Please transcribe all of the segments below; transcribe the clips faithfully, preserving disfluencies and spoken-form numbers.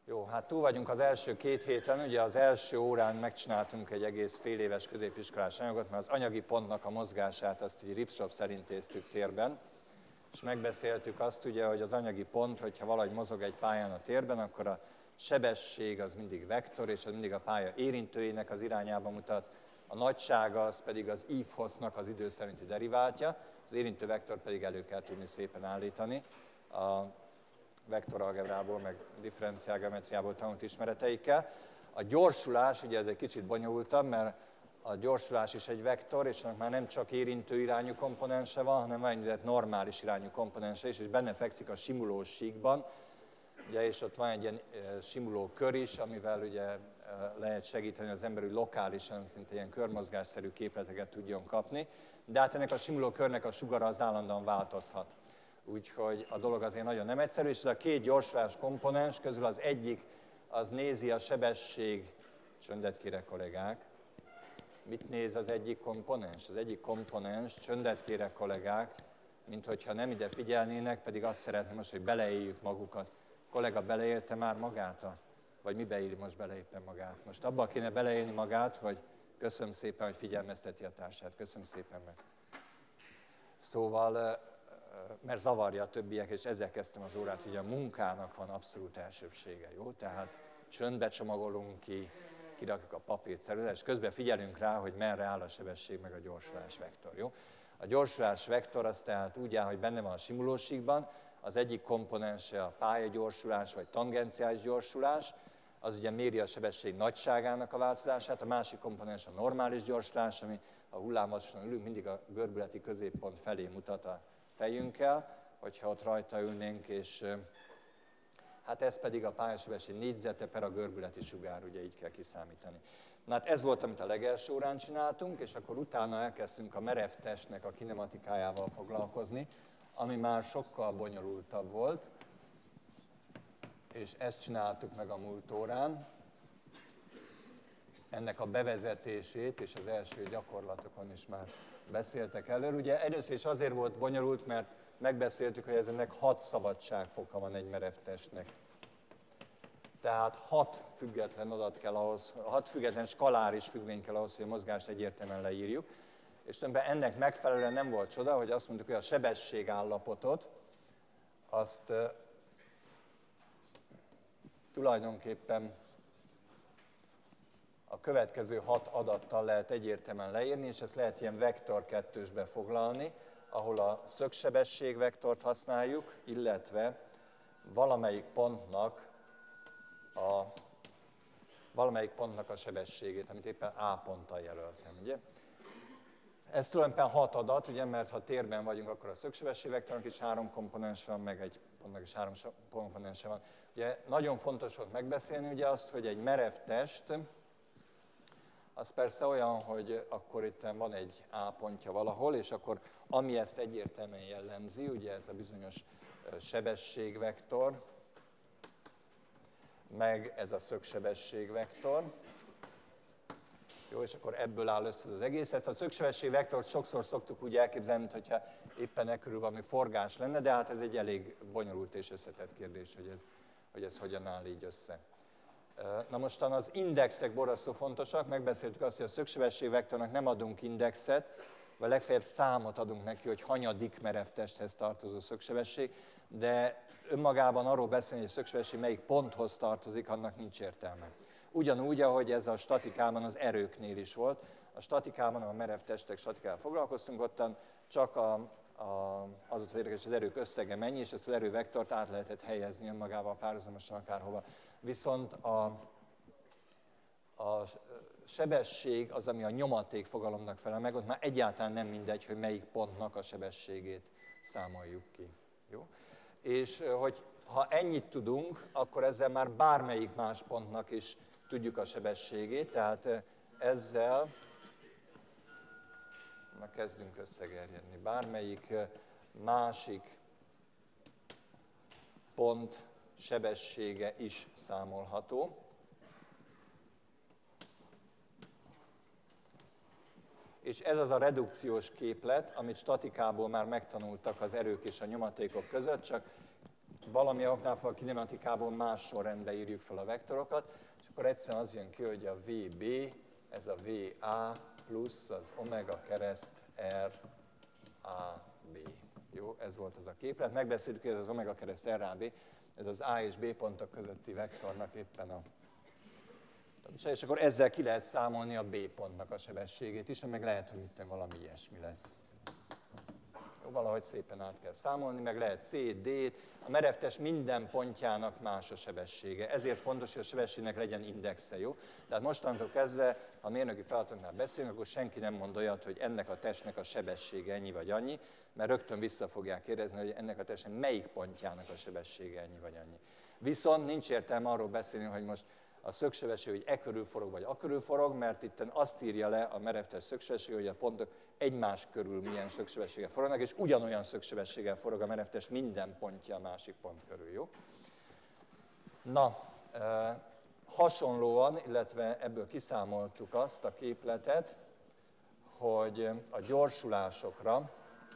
Jó, hát túl vagyunk az első két héten, ugye az első órán megcsináltunk egy egész fél éves középiskolás anyagot, mert az anyagi pontnak a mozgását azt így ripsrop szerint néztük térben, és megbeszéltük azt ugye, hogy az anyagi pont, hogyha valahogy mozog egy pályán a térben, akkor a sebesség az mindig vektor, és az mindig a pálya érintőjének az irányába mutat, a nagysága az pedig az ív-hossznak az idő szerinti deriváltja, az érintő vektor pedig elő kell tudni szépen állítani a vektoralgebrából, meg differenciálgeometriából tanult ismereteikkel. A gyorsulás, ugye ez egy kicsit bonyolultabb, mert a gyorsulás is egy vektor, és annak már nem csak érintő irányú komponense van, hanem van egy normális irányú komponense is, és benne fekszik a simulós síkban, ugye, és ott van egy ilyen simuló kör is, amivel ugye lehet segíteni az ember, hogy lokálisan szinte ilyen körmozgásszerű képleteket tudjon kapni, de hát ennek a simuló körnek a sugara az állandóan változhat. Úgyhogy a dolog azért nagyon nem egyszerű, és a két gyorsulás komponens közül az egyik, az nézi a sebesség, csöndet kérek kollégák, mit néz az egyik komponens? Az egyik komponens, csöndet kérek kollégák, mint hogyha nem ide figyelnének, pedig azt szeretném most, hogy beleéljük magukat. A kollega beleélte már magát? A, vagy mi beéli most bele éppen magát? Most abba kéne beleélni magát, hogy köszönöm szépen, hogy figyelmezteti a társát. Köszönöm szépen meg. Szóval, mert zavarja a többiek, és ezzel kezdtem az órát, hogy a munkának van abszolút elsőbsége, jó? Tehát csöndbe csomagolunk ki, kirakjuk a papírt, ceruzzát, és közben figyelünk rá, hogy merre áll a sebesség meg a gyorsulás vektor, jó? A gyorsulás vektor az tehát úgy áll, hogy benne van a simulósíkban, az egyik komponense a pályagyorsulás vagy tangenciális gyorsulás, az ugye méri a sebesség nagyságának a változását, a másik komponens a normális gyorsulás, ami a hullámvasoson ülünk, mindig a görbületi középpont felé mutat a fejünkkel, hogyha ott rajta ülnénk, és hát ez pedig a pályasebesség négyzete per a görbületi sugár, ugye így kell kiszámítani. Na hát ez volt, amit a legelső órán csináltunk, és akkor utána elkezdtünk a merev testnek a kinematikájával foglalkozni, ami már sokkal bonyolultabb volt, és ezt csináltuk meg a múlt órán. Ennek a bevezetését, és az első gyakorlatokon is már beszéltek előről. Ugye először is azért volt bonyolult, mert megbeszéltük, hogy ennek hat szabadságfoka van egy merev testnek. Tehát hat független adat kell ahhoz, hat független skaláris függvény kell ahhoz, hogy a mozgást egyértelműen leírjuk. És ennek megfelelően nem volt csoda, hogy azt mondtuk, hogy a sebességállapotot azt uh, tulajdonképpen a következő hat adattal lehet egyértelműen leírni, és ezt lehet ilyen vektor kettősbe foglalni, ahol a szögsebességvektort használjuk, illetve valamelyik pontnak a, valamelyik pontnak a sebességét, amit éppen A ponttal jelöltem, ugye? Ez tulajdonképpen hat adat, ugye, mert ha térben vagyunk, akkor a szögsebességvektornak is három komponens van, meg egy pontnak is három komponense van. Ugye nagyon fontos volt megbeszélni ugye azt, hogy egy merev test, az persze olyan, hogy akkor itt van egy A pontja valahol, és akkor ami ezt egyértelműen jellemzi, ugye ez a bizonyos sebességvektor, meg ez a szögsebességvektor. Jó, és akkor ebből áll össze az egész. Ezt a szögsebességvektort sokszor szoktuk úgy elképzelni, mintha éppen e körül valami forgás lenne, de hát ez egy elég bonyolult és összetett kérdés, hogy ez, hogy ez hogyan áll így össze. Na mostan az indexek borzasztó fontosak, megbeszéltük azt, hogy a szögsebességvektornak nem adunk indexet, vagy legfeljebb számot adunk neki, hogy hanyadik merev testhez tartozó szögsebesség, de önmagában arról beszélni, hogy a szögsebesség melyik ponthoz tartozik, annak nincs értelme. Ugyanúgy, ahogy ez a statikában az erőknél is volt. A statikában, a merev testek statikával foglalkoztunk, ottan csak a, a, az az érdekes, az erők összege mennyi, és ezt az erővektort át lehetett helyezni önmagával párhuzamosan akárhova. Viszont a, a sebesség az, ami a nyomaték fogalomnak felel meg, ott már egyáltalán nem mindegy, hogy melyik pontnak a sebességét számoljuk ki. Jó? És hogy ha ennyit tudunk, akkor ezzel már bármelyik más pontnak is tudjuk a sebességét, tehát ezzel, na kezdünk összegerjedni, bármelyik másik pont sebessége is számolható. És ez az a redukciós képlet, amit statikából már megtanultak az erők és a nyomatékok között, csak valami oknál fogva a kinematikából más sorrendbe írjuk fel a vektorokat, és akkor egyszerűen az jön ki, hogy a vé bé, ez a vé á plusz az omega kereszt er á bé. Jó, ez volt az a képlet. Megbeszéltük, hogy ez az omega kereszt er á bé, ez az A és B pontok közötti vektornak éppen a... És akkor ezzel ki lehet számolni a B pontnak a sebességét is, meg lehet, hogy itt valami ilyesmi lesz. Jó, valahogy szépen át kell számolni, meg lehet C, D-t. A merevtest minden pontjának más a sebessége. Ezért fontos, hogy a sebességnek legyen indexe, jó? Tehát mostantól kezdve, ha mérnöki feladatoknál beszélünk, akkor senki nem mond olyat, hogy ennek a testnek a sebessége ennyi vagy annyi, mert rögtön vissza fogják kérdezni, hogy ennek a testnek melyik pontjának a sebessége ennyi vagy annyi. Viszont nincs értelme arról beszélni, hogy most a szögsebesség, hogy e körül forog vagy a körül forog, mert itt azt írja le a merevtest szögsebesség, hogy a pontok egymás körül milyen szögsebességgel forognak, és ugyanolyan szögsebességgel forog a merevtest minden pontja a másik pont körül, jó? Na, e, hasonlóan, illetve ebből kiszámoltuk azt a képletet, hogy a gyorsulásokra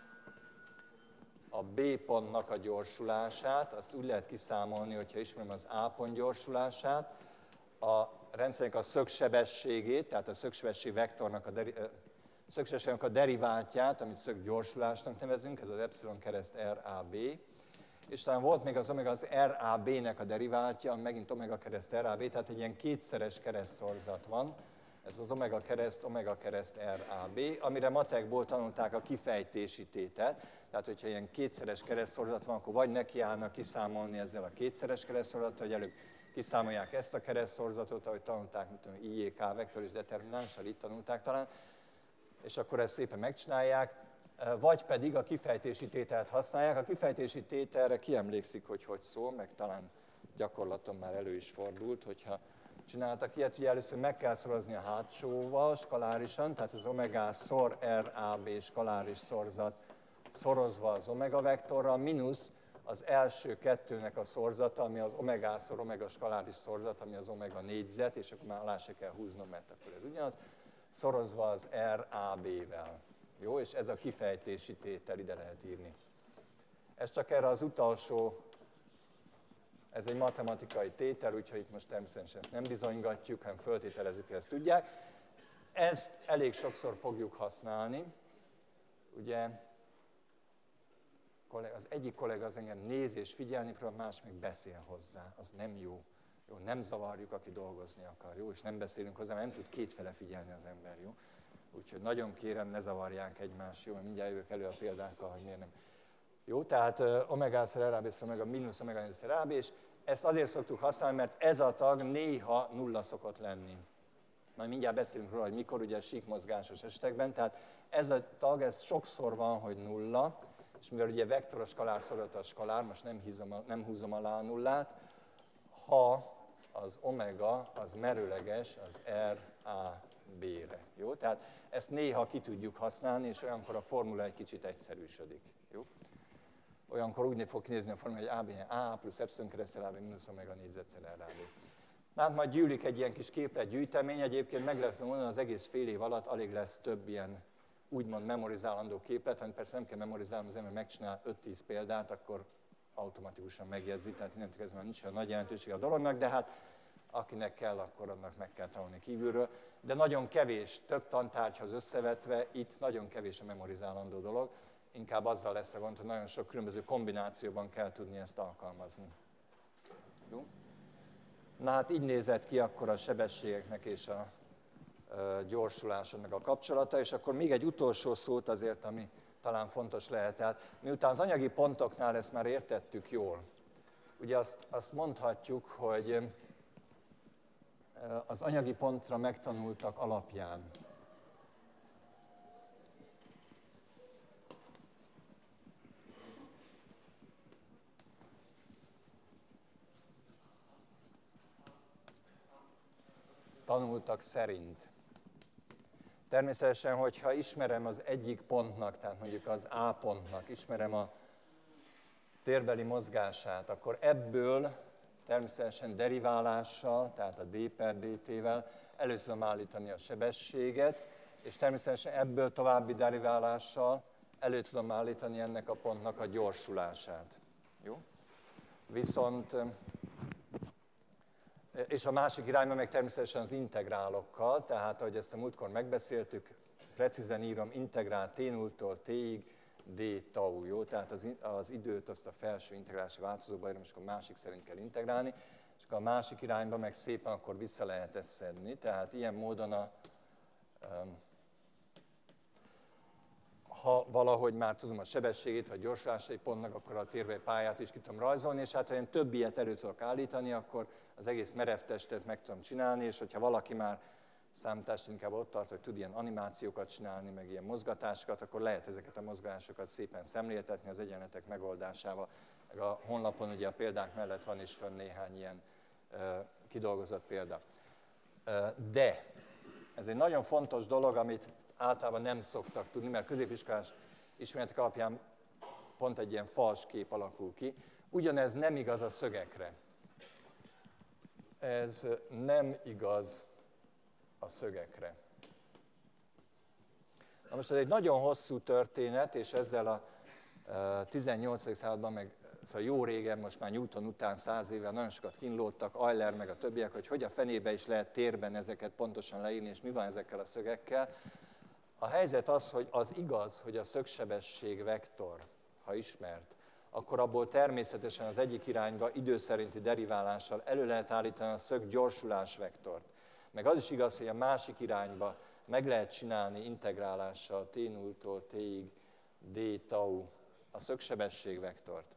a B pontnak a gyorsulását, azt úgy lehet kiszámolni, hogyha ismerem az A pont gyorsulását, a rendszernek a szögsebességét, tehát a szögsebesség vektornak a, deri, szögsebességnek a deriváltját, amit szöggyorsulásnak nevezünk, ez az epsilon kereszt er á bé, és talán volt még az omega az er á bé-nek a deriváltja, ami megint omega kereszt er á bé, tehát egy ilyen kétszeres keresztszorzat van, ez az omega kereszt, omega kereszt er á bé, amire matekból tanulták a kifejtési tételt, tehát hogyha ilyen kétszeres keresztszorzat van, akkor vagy nekiállnak kiszámolni ezzel a kétszeres keresztszorzatot, hogy előbb kiszámolják ezt a keresztszorzatot, ahogy tanulták, mint tudom, i jé ká vektor és determinánssal, itt tanulták talán, és akkor ezt szépen megcsinálják, vagy pedig a kifejtési tételt használják. A kifejtési tételre ki emlékszik, hogy hogy szól, meg talán gyakorlaton már elő is fordult, hogyha csináltak ilyet, ugye először meg kell szorozni a hátsóval skalárisan, tehát az omega szor er á bé skaláris szorzat szorozva az omega vektorral, mínusz az első kettőnek a szorzata, ami az omega-szor omega skaláris szorzat, ami az omega négyzet, és akkor már alá se kell húznom, mert akkor ez ugyanaz, szorozva az er á bé-vel. Jó, és ez a kifejtési tétel, ide lehet írni. Ez csak erre az utolsó, ez egy matematikai tétel, úgyhogy itt most természetesen ezt nem bizonygatjuk, hanem föltételezzük, hogy ezt tudják. Ezt elég sokszor fogjuk használni, ugye, az egyik kollega az engem néz és figyelni próbál, más még beszél hozzá, az nem jó. Jó, nem zavarjuk, aki dolgozni akar, jó, és nem beszélünk hozzá, mert nem tud kétfele figyelni az ember, jó. Úgyhogy nagyon kérem, ne zavarják egymást, jó, mert mindjárt jövök elő a példákkal, hogy miért nem. Jó, tehát omega-szer er á bé, omega mínusz omega négyzet er á bé, és ezt azért szoktuk használni, mert ez a tag néha nulla szokott lenni. Majd mindjárt beszélünk róla, hogy mikor, ugye síkmozgásos esetekben, tehát ez a tag, ez sokszor van, hogy nulla, és mivel ugye vektoros skalár szorozata a skalár, most nem, hízom, nem húzom alá a nullát, ha az omega az merőleges az er á bé-re. Jó? Tehát ezt néha ki tudjuk használni, és olyankor a formula egy kicsit egyszerűsödik. Jó? Olyankor úgy fog kinézni a formula, hogy á bé A plusz epsilon keresztel á bé mínusz omega négyzetszer er á bé. Hát majd gyűlik egy ilyen kis képletgyűjtemény, egyébként meg lehet mondani, az egész fél év alatt alig lesz több ilyen úgymond memorizálandó képlet, amit persze nem kell memorizálni, az ember megcsinál öt-tíz példát, akkor automatikusan megjegyzi, tehát innentől kezdve már nincs olyan nagy jelentőség a dolognak, de hát akinek kell, akkor annak meg kell tanulni kívülről. De nagyon kevés, több tantárgyhoz összevetve, itt nagyon kevés a memorizálandó dolog, inkább azzal lesz a gond, hogy nagyon sok különböző kombinációban kell tudni ezt alkalmazni. Jó? Na hát így nézett ki akkor a sebességeknek és a gyorsulásoknak a kapcsolata, és akkor még egy utolsó szót azért, ami talán fontos lehet. Tehát miután az anyagi pontoknál ezt már értettük jól, ugye azt, azt mondhatjuk, hogy az anyagi pontra megtanultak alapján tanultak szerint. Természetesen, hogyha ismerem az egyik pontnak, tehát mondjuk az A pontnak, ismerem a térbeli mozgását, akkor ebből természetesen deriválással, tehát a d per dt-vel elő tudom állítani a sebességet, és természetesen ebből további deriválással elő tudom állítani ennek a pontnak a gyorsulását. Jó? Viszont, és a másik irányban meg természetesen az integrálokkal, tehát ahogy ezt a múltkor megbeszéltük, precízen írom integrál T nulltól T-ig d tau, jó? Tehát az, az időt azt a felső integrálási változóba írom, és akkor a másik szerint kell integrálni, és akkor a másik irányba meg szépen akkor vissza lehet ezt szedni. Tehát ilyen módon a, ha valahogy már tudom a sebességét vagy gyorsulásai pontnak, akkor a térbeli pályát is ki tudom rajzolni, és hát ha én több ilyet elő tudok állítani, akkor az egész merev testet meg tudom csinálni, és hogyha valaki már számítást inkább ott tart, hogy tud ilyen animációkat csinálni, meg ilyen mozgatásokat, akkor lehet ezeket a mozgásokat szépen szemléltetni az egyenletek megoldásával. Meg a honlapon ugye a példák mellett van is fönn néhány ilyen uh, kidolgozott példa. Uh, de ez egy nagyon fontos dolog, amit általában nem szoktak tudni, mert középiskolás ismeretek alapján pont egy ilyen fals kép alakul ki. Ugyanez nem igaz a szögekre. Ez nem igaz a szögekre. Na most ez egy nagyon hosszú történet, és ezzel a tizennyolcadik században, meg szóval jó régen, most már Newton után száz éve nagyon sokat kínlódtak, Euler meg a többiek, hogy hogy a fenébe is lehet térben ezeket pontosan leírni, és mi van ezekkel a szögekkel. A helyzet az, hogy az igaz, hogy a szögsebesség vektor, ha ismert, akkor abból természetesen az egyik irányba időszerinti deriválással elő lehet állítani a szög gyorsulás vektort. Meg az is igaz, hogy a másik irányba meg lehet csinálni integrálással T nulltól T-ig d tau a szögsebesség vektort.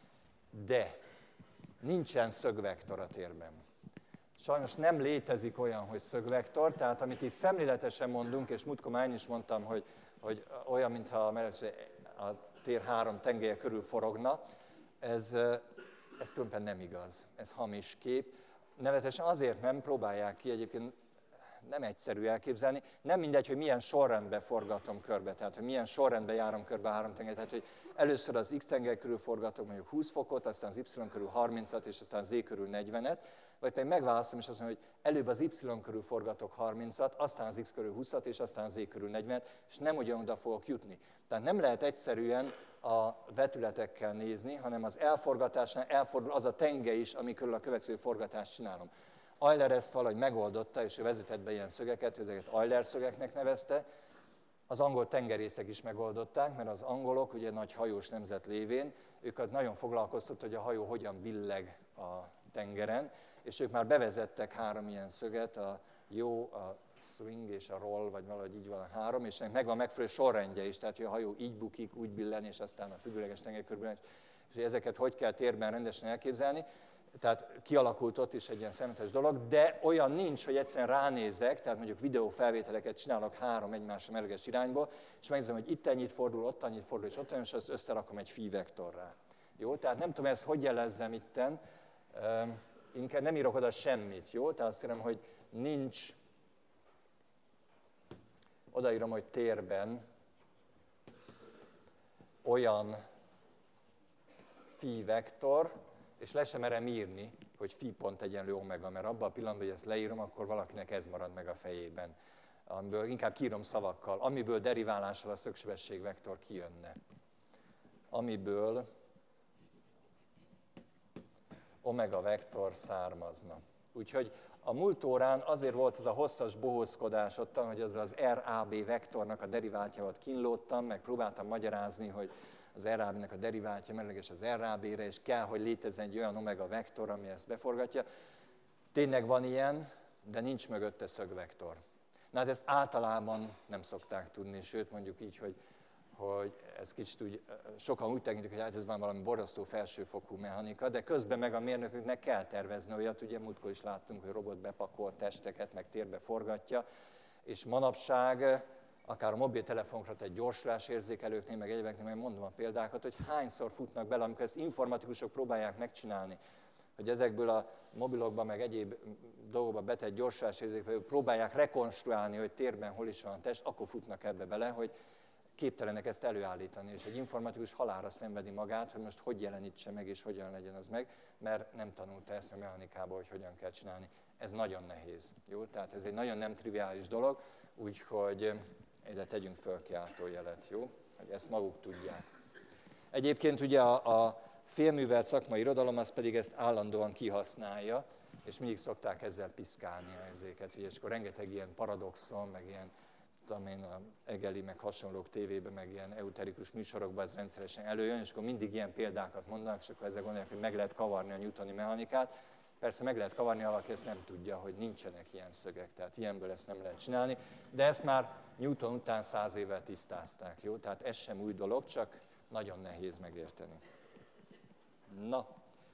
De nincsen szögvektor a térben. Sajnos nem létezik olyan, hogy szögvektor, tehát amit is szemléletesen mondunk, és múltkor már én is mondtam, hogy, hogy olyan, mintha a tér három tengelye körül forogna, ez, ez tulajdonképpen nem igaz, ez hamis kép. Nevetesen azért nem próbálják ki, egyébként nem egyszerű elképzelni, nem mindegy, hogy milyen sorrendben forgatom körbe, tehát hogy milyen sorrendben járom körbe a három tengelyt, tehát hogy először az x tengely körül forgatok mondjuk húsz fokot, aztán az y körül harmincat, és aztán az z körül negyvenet, vagy pedig megválasztom, és azt mondom, hogy előbb az y körül forgatok harmincat, aztán az x körül húszat, és aztán az z körül negyvenet, és nem ugyanoda fogok jutni. Tehát nem lehet egyszerűen a vetületekkel nézni, hanem az elforgatásnál elfordul az a tengely is, ami körül a következő forgatást csinálom. Euler ezt valahogy megoldotta, és ő vezetett be ilyen szögeket, ezeket Euler szögeknek nevezte. Az angol tengerészek is megoldották, mert az angolok, ugye nagy hajós nemzet lévén, őket nagyon foglalkoztat, hogy a hajó hogyan billeg a tengeren, és ők már bevezettek három ilyen szöget, a jó, a swing és a roll, vagy valahogy így van a három, és megvan megfelelő sorrendje is, tehát hogy a hajó így bukik, úgy billen, és aztán a függőleges tengerkörben, és ezeket hogy kell térben rendesen elképzelni. Tehát kialakult ott is egy ilyen szemletes dolog, de olyan nincs, hogy egyszerűen ránézek, tehát mondjuk videófelvételeket csinálok három egymásra melleges irányból, és megnézem, hogy itt ennyit fordul, ott annyit fordul, és ott annyit, és azt összerakom egy phi vektorrá. Jó, tehát nem tudom, ezt hogy jelezzem itten, inkább nem írok oda semmit, jó? Tehát azt írom, hogy nincs, odaírom, hogy térben olyan phi vektor, és le sem merem írni, hogy phi pont egyenlő omega, mert abban a pillanatban, hogy ezt leírom, akkor valakinek ez marad meg a fejében. Amiből inkább kiírom szavakkal, amiből deriválással a szögsebesség vektor kijönne. Amiből omega vektor származna. Úgyhogy a múlt órán azért volt ez a hosszas bohózkodás ottan, hogy ezzel az er á bé vektornak a deriváltjával kínlódtam, meg próbáltam magyarázni, hogy az er á bé-nek a deriváltja merleges az er á bé-re, és kell, hogy létezzen egy olyan omega vektor, ami ezt beforgatja. Tényleg van ilyen, de nincs mögötte szögvektor. Na hát ezt általában nem szokták tudni, sőt mondjuk így, hogy, hogy ez kicsit úgy, sokan úgy tekintik, hogy hát ez van valami borzasztó felsőfokú mechanika, de közben meg a mérnököknek kell tervezni olyat, ugye múltkor is láttunk, hogy robot bepakol testeket, meg térbe forgatja, és manapság akár a mobiltelefonokra tett gyorsulásérzékelőknél, meg egyébeknél, meg mondom a példákat, hogy hányszor futnak bele, amikor ezt informatikusok próbálják megcsinálni, hogy ezekből a mobilokban, meg egyéb dolgokba betett gyorsulásérzékelők próbálják rekonstruálni, hogy térben hol is van a test, akkor futnak ebbe bele, hogy képtelenek ezt előállítani, és egy informatikus halálra szenvedi magát, hogy most hogy jelenítse meg, és hogyan legyen az meg, mert nem tanulta ezt a mechanikából, hogy hogyan kell csinálni. Ez nagyon nehéz, jó? Tehát ez egy nagyon nem triviális dolog, úgyhogy ide tegyünk föl kiáltójelet, jó? Hogy ezt maguk tudják. Egyébként ugye a, a félművelt szakmai irodalom az pedig ezt állandóan kihasználja, és mindig szokták ezzel piszkálni a ezéket, és akkor rengeteg ilyen paradoxon, meg ilyen, tudom én, a Egeli, meg hasonlók tévében, meg ilyen euterikus műsorokban ez rendszeresen előjön, és akkor mindig ilyen példákat mondanak, és akkor ezzel gondolják, hogy meg lehet kavarni a newtoni mechanikát. Persze meg lehet kavarni, ha valaki ezt nem tudja, hogy nincsenek ilyen szögek, tehát ilyenből ezt nem lehet csinálni, de ezt már Newton után száz évvel tisztázták, jó? Tehát ez sem új dolog, csak nagyon nehéz megérteni. Na,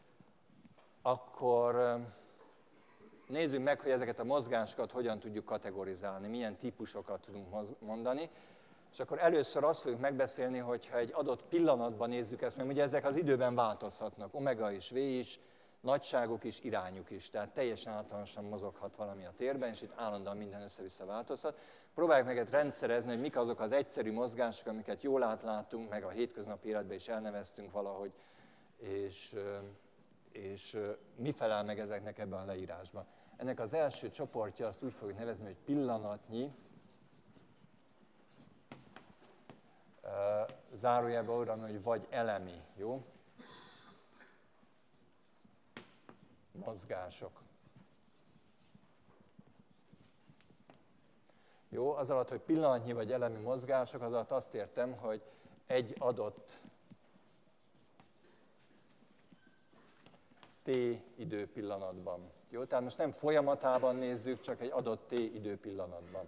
akkor nézzük meg, hogy ezeket a mozgásokat hogyan tudjuk kategorizálni, milyen típusokat tudunk mondani, és akkor először azt fogjuk megbeszélni, hogyha egy adott pillanatban nézzük ezt, mert ugye ezek az időben változhatnak, omega is, v is, nagyságuk is, irányuk is, tehát teljesen általánosan mozoghat valami a térben, és itt állandóan minden össze-vissza változhat. Próbáljuk meg rendszerezni, hogy mik azok az egyszerű mozgások, amiket jól átlátunk, meg a hétköznapi életben is elneveztünk valahogy, és, és mi felel meg ezeknek ebben a leírásban. Ennek az első csoportja azt úgy fogjuk nevezni, hogy pillanatnyi, zárójelben oda, hogy vagy elemi, jó? Mozgások. Jó, az alatt, hogy pillanatnyi vagy elemi mozgások, az alatt azt értem, hogy egy adott t időpillanatban. Jó, tehát most nem folyamatában nézzük, csak egy adott t időpillanatban.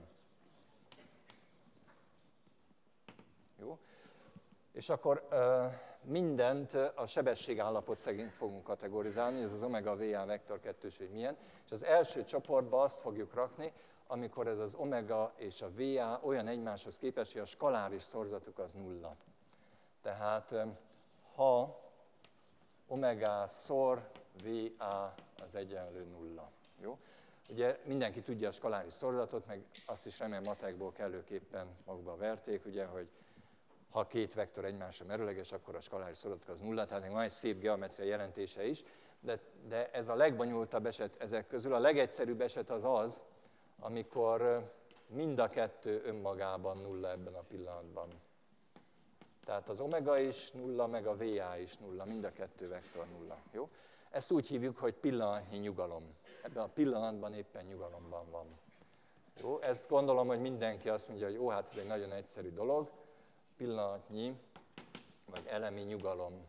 Jó? És akkor uh, mindent a sebességállapot szerint fogunk kategorizálni, ez az omega va vektor kettőség milyen, és az első csoportba azt fogjuk rakni, amikor ez az omega és a va olyan egymáshoz képest, hogy a skaláris szorzatuk az nulla. Tehát ha omega szor va az egyenlő nulla. Jó? Ugye mindenki tudja a skaláris szorzatot, meg azt is remélem matekból kellőképpen magukba verték, ugye, hogy ha két vektor egymásra merőleges, akkor a skaláris szorzatok az nulla, tehát van egy szép geometriai jelentése is, de, de ez a legbonyolultabb eset ezek közül. A legegyszerűbb eset az az, amikor mind a kettő önmagában nulla ebben a pillanatban. Tehát az omega is nulla, meg a va is nulla, mind a kettő vektor nulla. Jó? Ezt úgy hívjuk, hogy pillanatnyi nyugalom. Ebben a pillanatban éppen nyugalomban van. Jó? Ezt gondolom, hogy mindenki azt mondja, hogy ó, hát ez egy nagyon egyszerű dolog. Pillanatnyi, vagy elemi nyugalom.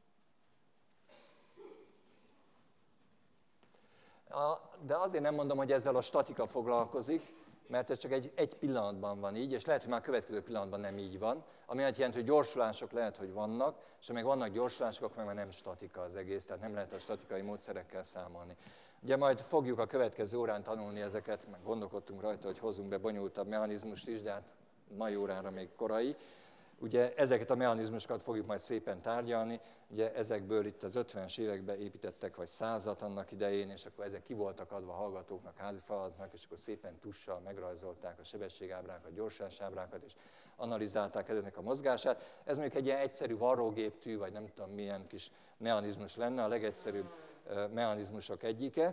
De azért nem mondom, hogy ezzel a statika foglalkozik, mert ez csak egy, egy pillanatban van így, és lehet, hogy már a következő pillanatban nem így van, ami azt jelenti, hogy gyorsulások lehet, hogy vannak, és ha meg vannak gyorsulások, akkor meg nem statika az egész, tehát nem lehet a statikai módszerekkel számolni. Ugye majd fogjuk a következő órán tanulni ezeket, meg gondolkodtunk rajta, hogy hozzunk be bonyolultabb mechanizmust is, de hát mai órára még korai. Ugye ezeket a mechanizmusokat fogjuk majd szépen tárgyalni, ugye ezekből itt az ötvenes években építettek vagy százat annak idején, és akkor ezek ki voltak adva a hallgatóknak, házi feladatnak, és akkor szépen tussal megrajzolták a sebességábrákat, gyorsulásábrákat, és analizálták ezeknek a mozgását. Ez mondjuk egy ilyen egyszerű varrógéptű, vagy nem tudom milyen kis mechanizmus lenne, a legegyszerűbb mechanizmusok egyike.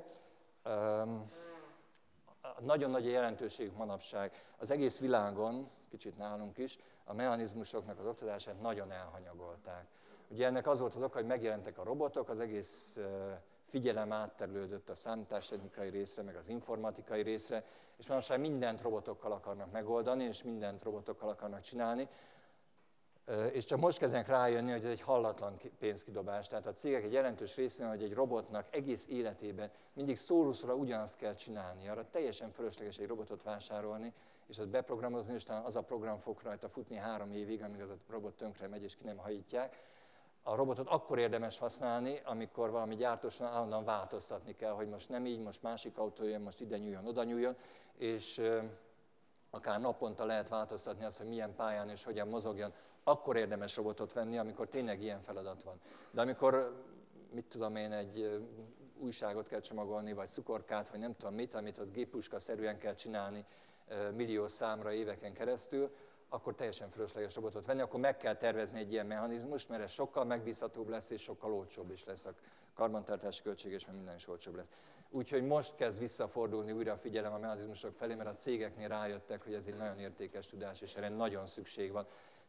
Nagyon nagy a jelentőségük manapság. Az egész világon, kicsit nálunk is, a mechanizmusoknak az oktatását nagyon elhanyagolták. Ugye ennek az volt az oka, hogy megjelentek a robotok, az egész figyelem átterülődött a számítástechnikai részre, meg az informatikai részre, és manapság mindent robotokkal akarnak megoldani, és mindent robotokkal akarnak csinálni, és csak most kezdenek rájönni, hogy ez egy hallatlan pénzkidobás. Tehát a cégek egy jelentős részén, hogy egy robotnak egész életében mindig szóruszóra ugyanazt kell csinálni. Arra teljesen fölösleges egy robotot vásárolni, és azt beprogramozni, és talán az a program fog rajta futni három évig, amíg az a robot tönkre megy, és ki nem hajítják. A robotot akkor érdemes használni, amikor valami gyártósan állandóan változtatni kell, hogy most nem így, most másik autó jön, most ide nyúljon, oda nyúljon, és akár naponta lehet változtatni azt, hogy milyen pályán és hogyan mozogjon, akkor érdemes robotot venni, amikor tényleg ilyen feladat van. De amikor, mit tudom én, egy újságot kell csomagolni, vagy cukorkát, vagy nem tudom mit, amit ott géppuska-szerűen kell csinálni millió számra éveken keresztül, akkor teljesen fölösleges robotot venni, akkor meg kell tervezni egy ilyen mechanizmust, mert ez sokkal megbízhatóbb lesz, és sokkal olcsóbb is lesz. A karbantartási költség, és mert minden is olcsóbb lesz. Úgyhogy most kezd visszafordulni újra a figyelem a mechanizmusok felé, mert a cégeknél rájöttek, hogy ez egy nagyon értékes tudás, és erre nagyon szükség van.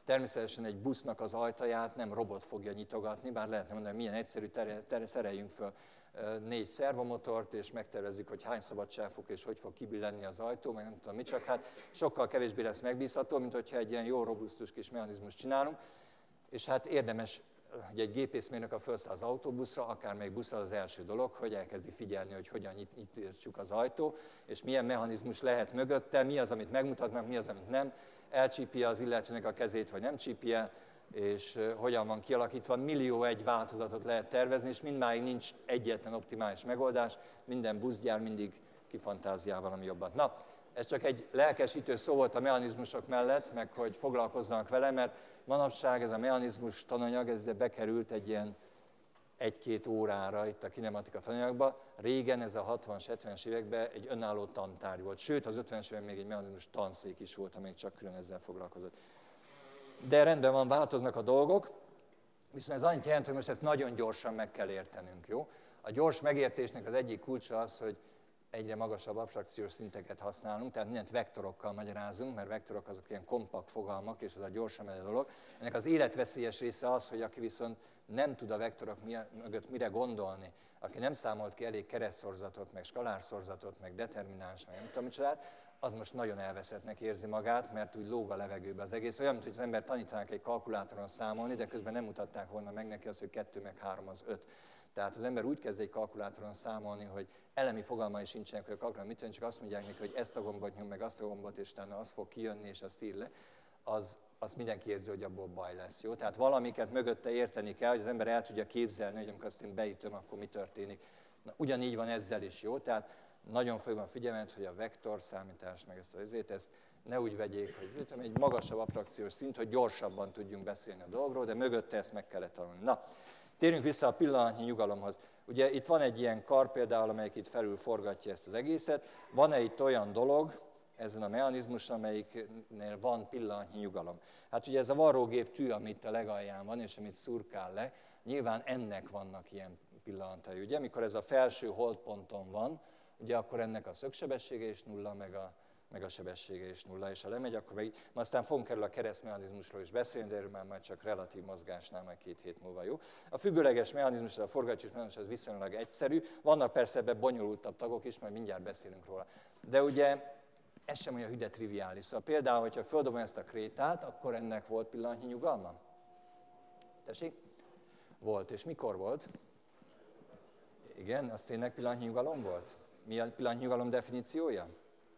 Természetesen egy busznak az ajtaját nem robot fogja nyitogatni, bár lehetne mondani, milyen egyszerű, tere, tere, szereljünk föl négy szervomotort, és megtervezzük, hogy hány szabadságfok és hogy fog kibillenni az ajtó, meg nem tudom mit, csak hát sokkal kevésbé lesz megbízható, mint hogyha egy ilyen jó robusztus kis mechanizmust csinálunk, és hát érdemes, hogy egy gépészmérnök a felszáll az autóbuszra, akármelyik buszra az első dolog, hogy elkezdi figyelni, hogy hogyan nyit, nyitjuk az ajtó, és milyen mechanizmus lehet mögötte, mi az, amit megmutatnak, mi az, amit nem, elcsípje az illetőnek a kezét, vagy nem csípje, és hogyan van kialakítva. Millió egy változatot lehet tervezni, és mindmáig nincs egyetlen optimális megoldás, minden buszgyár mindig kifantáziál valami jobbat. Na, ez csak egy lelkesítő szó volt a mechanizmusok mellett, meg hogy foglalkozzanak vele, mert manapság ez a mechanizmus tananyag, ez ide bekerült egy ilyen egy-két órára itt a kinematika tananyagba. Régen ez a hatvanas, hetvenes években egy önálló tantárgy volt, sőt az ötvenes években még egy mechanizmus tanszék is volt, amelyik csak külön ezzel foglalkozott. De rendben van, változnak a dolgok, viszont ez annyit jelent, hogy most ezt nagyon gyorsan meg kell értenünk, jó? A gyors megértésnek az egyik kulcsa az, hogy egyre magasabb abstrakciós szinteket használunk, tehát mindent vektorokkal magyarázunk, mert vektorok azok ilyen kompakt fogalmak, és az a gyorsan menő dolog. Ennek az életveszélyes része az, hogy aki viszont nem tud a vektorok mögött mire gondolni, aki nem számolt ki elég keresztszorzatot, meg skalárszorzatot, meg determináns, meg nem tudom micsodát, az most nagyon elveszettnek érzi magát, mert úgy lóg a levegőbe az egész. Olyan, mint hogy az ember tanítanák egy kalkulátoron számolni, de közben nem mutatták volna meg neki azt, hogy kettő meg három az öt. Tehát az ember úgy kezd egy kalkulátoron számolni, hogy elemi fogalmai sincsenek, hogy a kalkulátor mit tenni, csak azt mondják neki, hogy ezt a gombot nyom, meg azt a gombot, és utána az fog kijönni, és azt ír le, az, azt mindenki érzi, hogy abból baj lesz. Jó? Tehát valamiket mögötte érteni kell, hogy az ember el tudja képzelni, hogy amikor azt én beütöm, akkor mi történik. Na, ugyanígy van ezzel is, jó? Tehát nagyon fogom a figyelmet, hogy a vektorszámítás, meg ezt az ezért, ezt ne úgy vegyék, hogy ez egy magasabb abstrakciós szint, hogy gyorsabban tudjunk beszélni a dolgról, de mögötte ezt meg kellett tanulni. Na, térjünk vissza a pillanatnyi nyugalomhoz. Ugye itt van egy ilyen kar például, amelyik itt felül forgatja ezt az egészet. Van-e itt olyan dolog ezen a mechanizmuson, amelyiknél van pillanatnyi nyugalom? Hát ugye ez a varrógép tű, amit a legalján van, és amit szurkál le, nyilván ennek vannak ilyen pillanatai. Ugye, amikor ez a felső holdponton van, ugye akkor ennek a szögsebessége is nulla, meg a, meg a sebessége is nulla, és ha lemegy, akkor meg így, aztán fogunk erről a keresztmechanizmusról is beszélni, de erről már majd csak relatív mozgásnál, majd két hét múlva, jó? A függőleges mechanizmus, a forgatós mechanizmus az viszonylag egyszerű, vannak persze ebben bonyolultabb tagok is, majd mindjárt beszélünk róla. De ugye ez sem olyan hüde triviális. Szóval például, hogyha földobom ezt a krétát, akkor ennek volt pillanatnyi nyugalma? Tessék? Volt. És mikor volt? Igen, az tényleg pillanatnyi nyugalom volt? Mi a pillanatnyi nyugalom definíciója?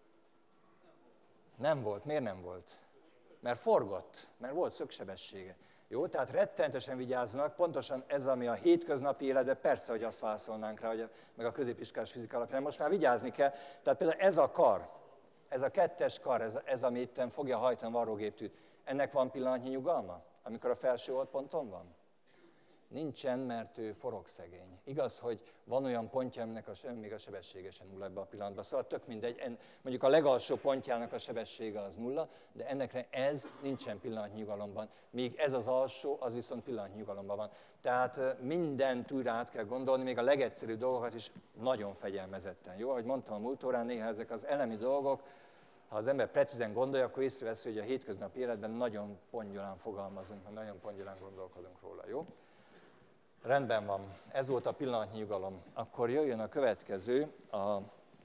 Nem volt. Miért nem volt? Mert forgott, mert volt szögsebessége. Jó, tehát rettentesen vigyázzanak, pontosan ez, ami a hétköznapi életben, persze, hogy azt válaszolnánk rá, hogy a, meg a középiskolás fizika alapján, most már vigyázni kell. Tehát például ez a kar, ez a kettes kar, ez, ez ami itten fogja hajtani a varrógéptűt, ennek van pillanatnyi nyugalma, amikor a felső holdponton van? Nincsen, mert ő forog szegény. Igaz, hogy van olyan pontja, aminek a, még a sebessége sem nulla ebben a pillanatban. Szóval tök mindegy, en, mondjuk a legalsó pontjának a sebessége az nulla, de ennek ez nincsen pillanatnyi nyugalomban. Míg ez az alsó, az viszont pillanatnyi nyugalomban van. Tehát mindent újra át kell gondolni, még a legegyszerűbb dolgokat is nagyon fegyelmezetten. Jó, ahogy mondtam a múlt órán, néha ezek az elemi dolgok, ha az ember precízen gondolja, akkor észreveszi, hogy a hétköznapi életben nagyon pongyolán fogalmazunk, nagyon pongyolán gondolkodunk róla. Jó? Rendben van, ez volt a pillanatnyi nyugalom. Akkor jöjjön a következő, a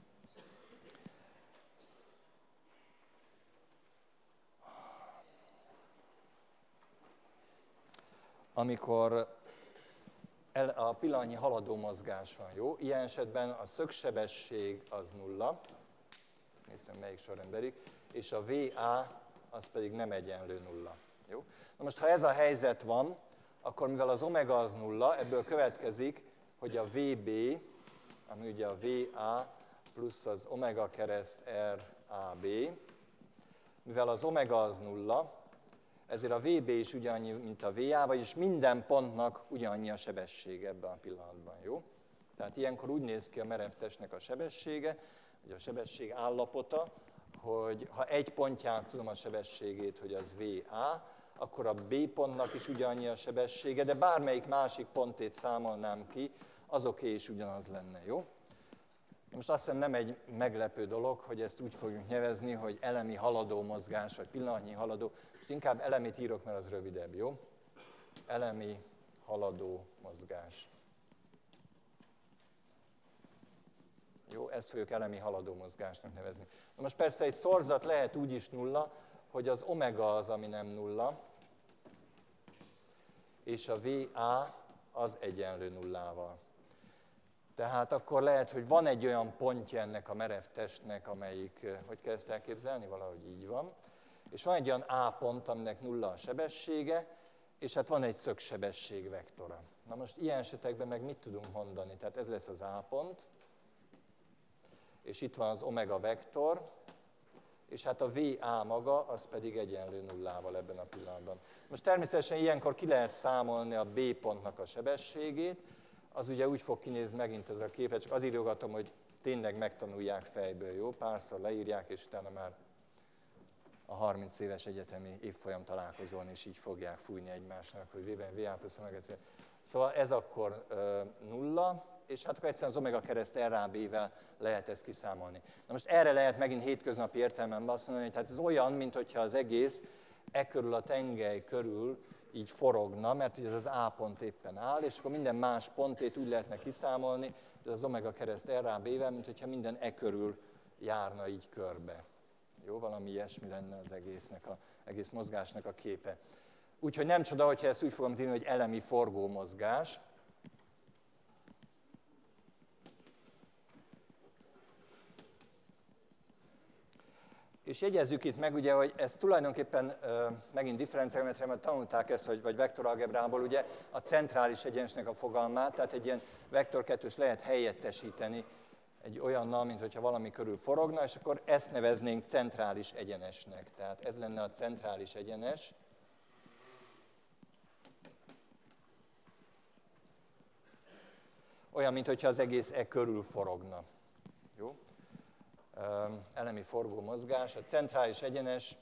amikor el, a pillanatnyi haladó mozgás van, jó? Ilyen esetben a szögsebesség az nulla, nézd, melyik sorrendelik, és a vé á az pedig nem egyenlő nulla. Jó? Na most, ha ez a helyzet van, akkor mivel az omega az nulla, ebből következik, hogy a vé bé, ami ugye a vé á plusz az omega kereszt er á bé, mivel az omega az nulla, ezért a vé bé is ugyanannyi, mint a vé á, vagyis minden pontnak ugyanannyi a sebessége ebben a pillanatban, jó? Tehát ilyenkor úgy néz ki a merev testnek a sebessége, vagy a sebesség állapota, hogy ha egy pontjának tudom a sebességét, hogy az vé á, akkor a B pontnak is ugyanannyi a sebessége, de bármelyik másik pontét számolnám ki, azoké is ugyanaz lenne, jó? Most azt hiszem nem egy meglepő dolog, hogy ezt úgy fogjuk nevezni, hogy elemi haladó mozgás, vagy pillanatnyi haladó. Most inkább elemit írok, mert az rövidebb, jó? Elemi haladó mozgás. Jó, ezt fogjuk elemi haladó mozgásnak nevezni. Na most persze egy szorzat lehet úgy is nulla, hogy az omega az, ami nem nulla, és a vé á az egyenlő nullával. Tehát akkor lehet, hogy van egy olyan pontja ennek a merev testnek, amelyik, hogy kell ezt elképzelni? Valahogy így van. És van egy olyan A pont, aminek nulla a sebessége, és hát van egy szögsebesség vektora. Na most ilyen esetekben meg mit tudunk mondani? Tehát ez lesz az A pont, és itt van az omega vektor, és hát a vé á maga, az pedig egyenlő nullával ebben a pillanatban. Most természetesen ilyenkor ki lehet számolni a B pontnak a sebességét, az ugye úgy fog kinézni megint ez a képet, csak az írogatom, hogy tényleg megtanulják fejből, jó? Párszor leírják, és utána már a harminc éves egyetemi évfolyam találkozón is így fogják fújni egymásnak, hogy V-ben vé á plusz omega. Szóval ez akkor ö, nulla, és hát akkor egyszerűen az omega kereszt er á bé-vel lehet ezt kiszámolni. Na most erre lehet megint hétköznapi értelemben azt mondani, hogy hát ez olyan, mintha az egész e körül a tengely körül így forogna, mert ugye ez az A pont éppen áll, és akkor minden más pontét úgy lehetne kiszámolni, ez az omega kereszt er á bé-vel, mint hogyha minden e körül járna így körbe. Jó, valami ilyesmi lenne az egésznek, a, egész mozgásnak a képe. Úgyhogy nem csoda, hogyha ezt úgy fogom írni, hogy elemi forgó mozgás. És jegyezzük itt meg, ugye, hogy ez tulajdonképpen uh, megint differenciálgeometriában tanulták ezt, hogy, vagy vektoralgebrából, ugye a centrális egyenesnek a fogalmát, tehát egy ilyen vektor kettős lehet helyettesíteni egy olyannal, mint hogyha valami körül forogna, és akkor ezt neveznénk centrális egyenesnek. Tehát ez lenne a centrális egyenes. Olyan, mint hogyha az egész e körül forogna. Jó? Elemi forgó mozgás, a centrális egyenes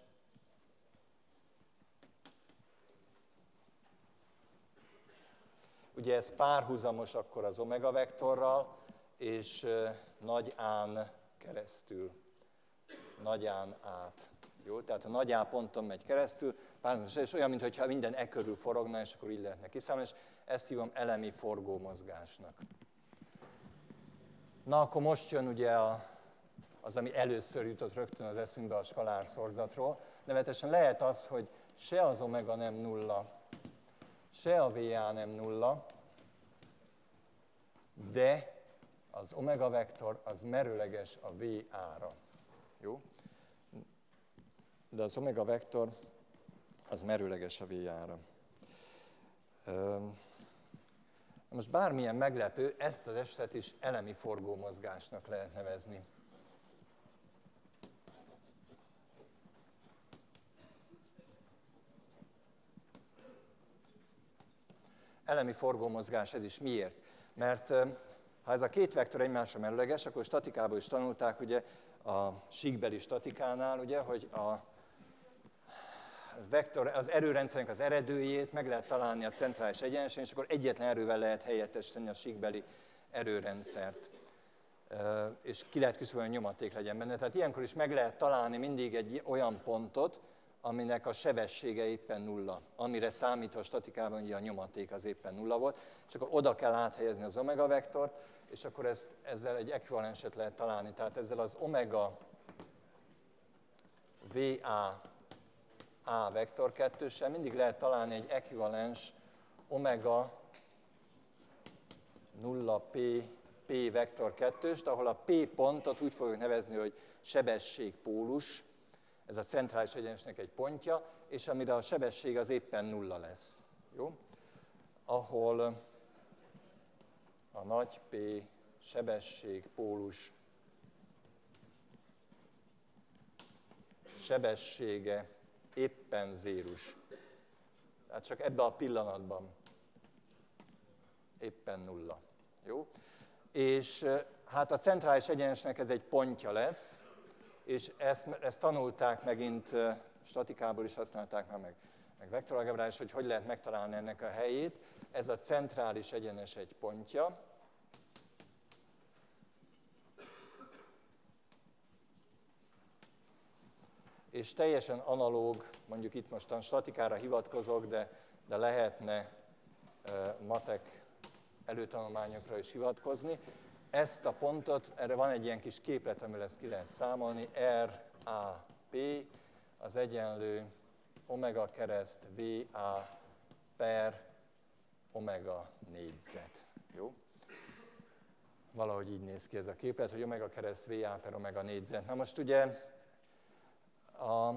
ugye ez párhuzamos akkor az omega vektorral, és nagy án keresztül, nagy án át. Jó? Tehát a nagy A ponton megy keresztül, párhuzamos, és olyan, mintha minden e körül forogna, és akkor így lehetne kiszámolni, és ezt hívom elemi forgó mozgásnak. Na, akkor most jön ugye a az, ami először jutott rögtön az eszünkbe a skalár szorzatról. Nevetesen lehet az, hogy se az omega nem nulla, se a vé á nem nulla, de az omega vektor az merőleges a vé á-ra. Jó? De az omega vektor az merőleges a vé á-ra. Most bármilyen meglepő, ezt az esetet is elemi forgó mozgásnak lehet nevezni. Elemi forgómozgás ez is miért? Mert ha ez a két vektor egymásra merőleges, akkor statikából is tanulták, ugye a síkbeli statikánál, ugye, hogy a vektor, az erőrendszernek az eredőjét meg lehet találni a centrális egyenesen, és akkor egyetlen erővel lehet helyettesíteni a síkbeli erőrendszert. És ki lehet küszöbölni, hogy nyomaték legyen benne. Tehát ilyenkor is meg lehet találni mindig egy olyan pontot, aminek a sebessége éppen nulla, amire számítva a statikában ugye a nyomaték az éppen nulla volt, és akkor oda kell áthelyezni az omega vektort, és akkor ezt, ezzel egy ekvivalenset lehet találni. Tehát ezzel az omega vé á A vektor kettőssel mindig lehet találni egy ekvivalens omega nulla P, P vektor kettőst, ahol a P pontot úgy fogjuk nevezni, hogy sebességpólus, ez a centrális egyenesnek egy pontja, és amire a sebesség az éppen nulla lesz. Jó? Ahol a nagy P sebességpólus sebessége éppen zérus. Tehát csak ebben a pillanatban éppen nulla. Jó? És hát a centrális egyenesnek ez egy pontja lesz, és ezt, ezt tanulták megint, statikából is használták már meg, meg vektoralgebrán is, hogy hogy lehet megtalálni ennek a helyét. Ez a centrális egyenes egy pontja, és teljesen analóg, mondjuk itt mostan statikára hivatkozok, de, de lehetne e, matek előtanulmányokra is hivatkozni. Ezt a pontot, erre van egy ilyen kis képlet, amivel ezt ki lehet számolni, R A P az egyenlő omega kereszt V A per omega négyzet. Jó? Valahogy így néz ki ez a képlet, hogy omega kereszt V A per omega négyzet. Na most ugye a,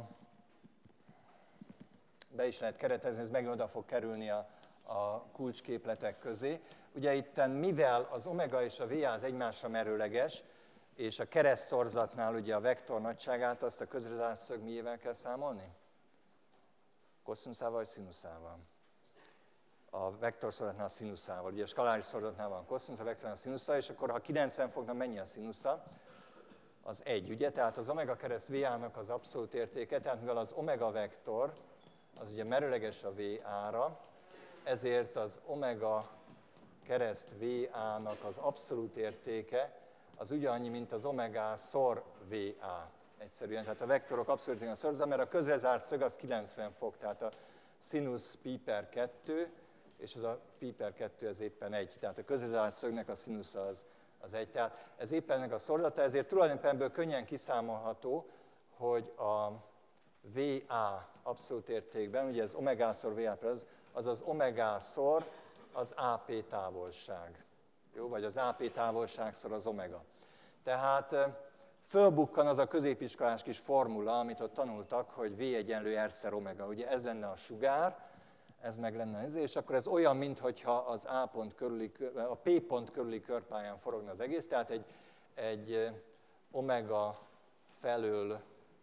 be is lehet keretezni, ez megint oda fog kerülni a, a kulcsképletek közé. Ugye itten, mivel az omega és a V A az egymásra merőleges, és a keresztszorzatnál ugye a vektor nagyságát, azt a közrezászög miével kell számolni? Koszinuszával vagy szinuszával? A vektorszorzatnál szinuszával. Ugye a skaláris szorzatnál van koszinusz, a vektornál szinusza, és akkor ha kilencven fognak, mennyi a szinusza? Az egy, ugye? Tehát az omega kereszt V A-nak az abszolút értéke, tehát mivel az omega vektor, az ugye merőleges a V A-ra, ezért az omega kereszt V A-nak az abszolút értéke az ugyanannyi, mint az omega szor V A. Egyszerűen, tehát a vektorok abszolút értéke a szorzat, mert a közrezárt szög az kilencven fok, tehát a szinusz pi per kettő, és az a pi per kettő ez éppen egy. Tehát a közrezárt szögnek a színusza az, az egy. Tehát ez éppen ennek a szorzata, ezért tulajdonképpen ebből könnyen kiszámolható, hogy a V A abszolút értékben, ugye ez omega-szor V A, az, az az omega-szor az á pé távolság. Jó? Vagy az á pé távolságszor az omega. Tehát fölbukkan az a középiskolás kis formula, amit ott tanultak, hogy V egyenlő R-szer omega. Ugye ez lenne a sugár, ez meg lenne ez, és akkor ez olyan, mintha az A pont körüli, a P pont körüli körpályán forogna az egész, tehát egy, egy omega felől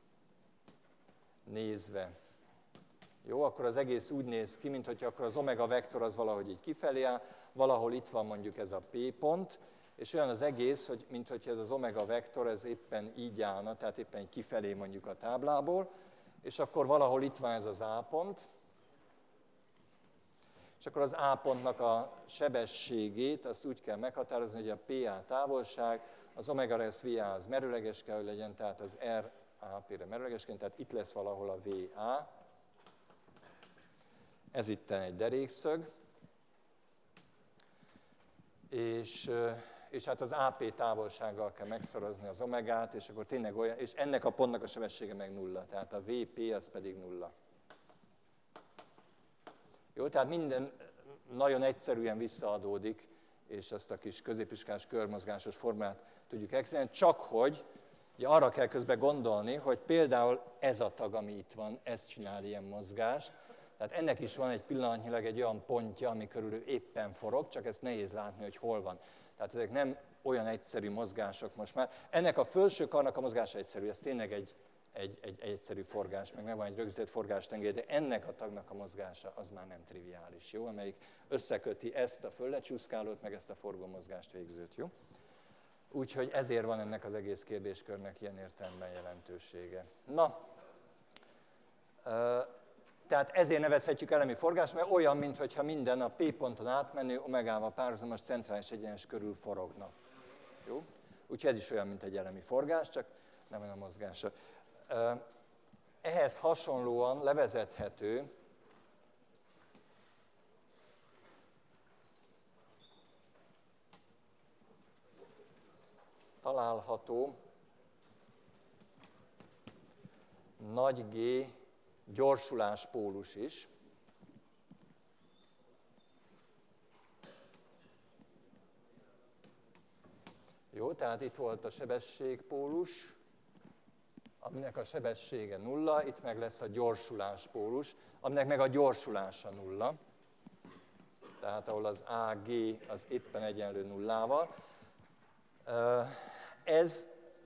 nézve. Jó, akkor az egész úgy néz ki, mintha akkor az omega vektor az valahogy így kifelé áll, valahol itt van mondjuk ez a P pont, és olyan az egész, hogy mintha ez az omega vektor, ez éppen így állna, tehát éppen így kifelé mondjuk a táblából, és akkor valahol itt van ez az A pont, és akkor az A pontnak a sebességét azt úgy kell meghatározni, hogy a pé á távolság, az omega kereszt V A az merőleges kell, hogy legyen, tehát az R A P-re merőlegesként, tehát itt lesz valahol a V A. Ez itt egy derékszög, és, és hát az á pé távolsággal kell megszorozni az omegát, és akkor tényleg olyan, és ennek a pontnak a sebessége meg nulla, tehát a vé pé az pedig nulla. Jó, tehát minden nagyon egyszerűen visszaadódik, és azt a kis középiskolás körmozgásos formát tudjuk elképzelni, csak hogy ugye arra kell közben gondolni, hogy például ez a tag, ami itt van, ez csinál ilyen mozgást, tehát ennek is van egy pillanatnyilag egy olyan pontja, ami körül ő éppen forog, csak ezt nehéz látni, hogy hol van. Tehát ezek nem olyan egyszerű mozgások most már. Ennek a felső karnak a mozgása egyszerű, ez tényleg egy, egy, egy, egy egyszerű forgás, meg megvan egy rögzített forgástengely, de ennek a tagnak a mozgása az már nem triviális, jó? Amelyik összeköti ezt a föllecsúszkálót, meg ezt a forgómozgást végzőt, jó? Úgyhogy ezért van ennek az egész kérdéskörnek ilyen értelemben jelentősége. Na, tehát ezért nevezhetjük elemi forgás, mert olyan, mintha minden a P ponton átmenő omegával párhuzamos centrális egyenes körül forogna. Jó? Úgyhogy ez is olyan, mint egy elemi forgás, csak nem olyan a mozgása. Ehhez hasonlóan levezethető található nagy G gyorsuláspólus is. Jó, tehát itt volt a sebességpólus, aminek a sebessége nulla, itt meg lesz a gyorsuláspólus, aminek meg a gyorsulása nulla. Tehát ahol az á gé az éppen egyenlő nullával. Ez,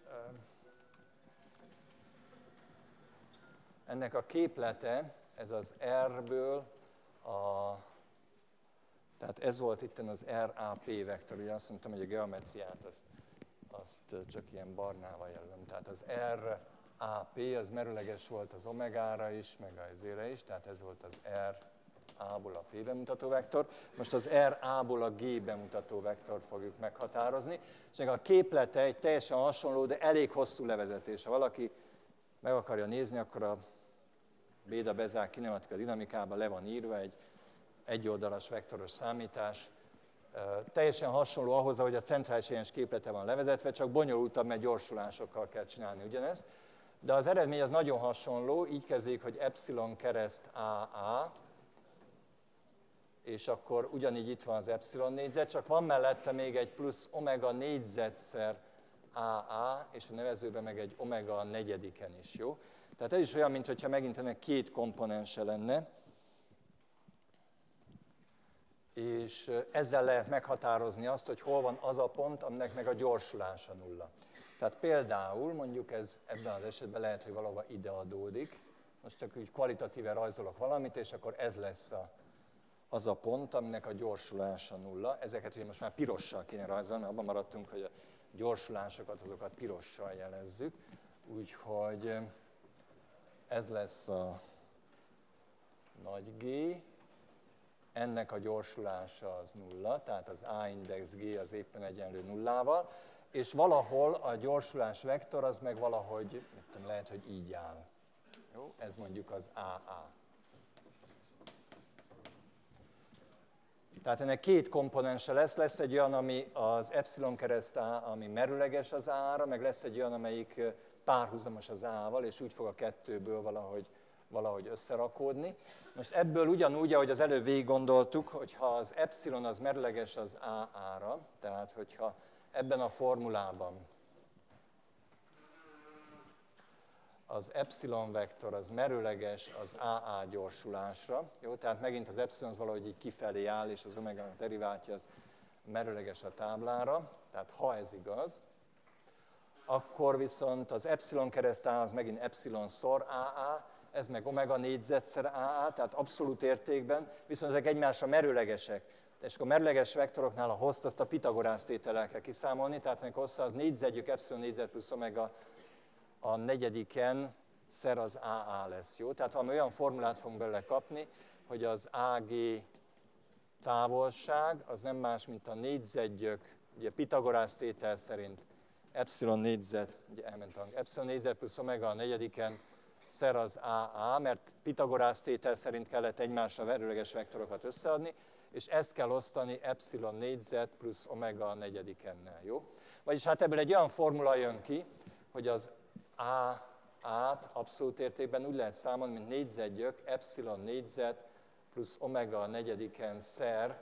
ennek a képlete, ez az R-ből, a, tehát ez volt itt az R A P vektor, ugye azt mondtam, hogy a geometriát azt, azt csak ilyen barnával jelölöm. Tehát az R A P az merőleges volt az omegára is, meg az ére is, tehát ez volt az R A-ból a P bemutató vektor. Most az R A-ból a G bemutató vektort fogjuk meghatározni, és a képlete egy teljesen hasonló, de elég hosszú levezetés. Ha valaki meg akarja nézni, akkor a Béda-Bezák kinematika dinamikában le van írva egy egyoldalas vektoros számítás. Teljesen hasonló ahhoz, ahogy a centrális egyenes képlete van levezetve, csak bonyolultabb, mert gyorsulásokkal kell csinálni ugyanezt. De az eredmény az nagyon hasonló, így kezdődik, hogy epsilon kereszt á á, és akkor ugyanígy itt van az epsilon négyzet, csak van mellette még egy plusz omega négyzetszer á á, és a nevezőben meg egy omega negyediken is, jó? Tehát ez is olyan, mintha megint ennek két komponense lenne, és ezzel lehet meghatározni azt, hogy hol van az a pont, aminek meg a gyorsulása nulla. Tehát például mondjuk ez ebben az esetben lehet, hogy valahova ide adódik. Most csak úgy kvalitatíve rajzolok valamit, és akkor ez lesz a, az a pont, aminek a gyorsulása nulla. Ezeket ugye most már pirossal kéne rajzolni, abban maradtunk, hogy a gyorsulásokat, azokat pirossal jelezzük. Úgyhogy ez lesz a nagy G, ennek a gyorsulása az nulla, tehát az A index G az éppen egyenlő nullával, és valahol a gyorsulás vektor az meg valahogy, mit tudom, lehet, hogy így áll. Jó? Ez mondjuk az á á. Tehát ennek két komponense lesz, lesz egy olyan, ami az epsilon kereszt A, ami merőleges az á-ra, meg lesz egy olyan, amelyik párhuzamos az á-val, és úgy fog a kettőből valahogy, valahogy összerakódni. Most ebből ugyanúgy, ahogy az előbb végig gondoltuk, hogyha az epsilon az merőleges az á á-ra, tehát hogyha ebben a formulában az epsilon vektor az merőleges az á á gyorsulásra, jó? Tehát megint az epsilon az valahogy így kifelé áll, és az omega deriváltja az merőleges a táblára, tehát ha ez igaz, akkor viszont az epsilon kereszt A az megint epsilon szor á á, ez meg omega négyzetszer á á, tehát abszolút értékben, viszont ezek egymásra merőlegesek. És akkor a merőleges vektoroknál a hosszt azt a Pitagorász tétellel kell kiszámolni, tehát ennek hossza az négyzetjük epsilon négyzet plusz omega a negyediken szer az á á lesz, jó? Tehát valami olyan formulát fogunk belőle kapni, hogy az á gé távolság az nem más, mint a négyzetgyök, ugye Pitagorász tétel szerint epsilon négyzet, ugye elment a epsilon négyzet plusz omega a negyediken szer az á á, mert Pitagorász tétel szerint kellett egymásra merőleges vektorokat összeadni, és ezt kell osztani epsilon négyzet plusz omega a negyedikennel, jó? Vagyis hát ebből egy olyan formula jön ki, hogy az á á-t abszolút értékben úgy lehet számolni, mint négyzetgyök epsilon négyzet plusz omega a negyediken szer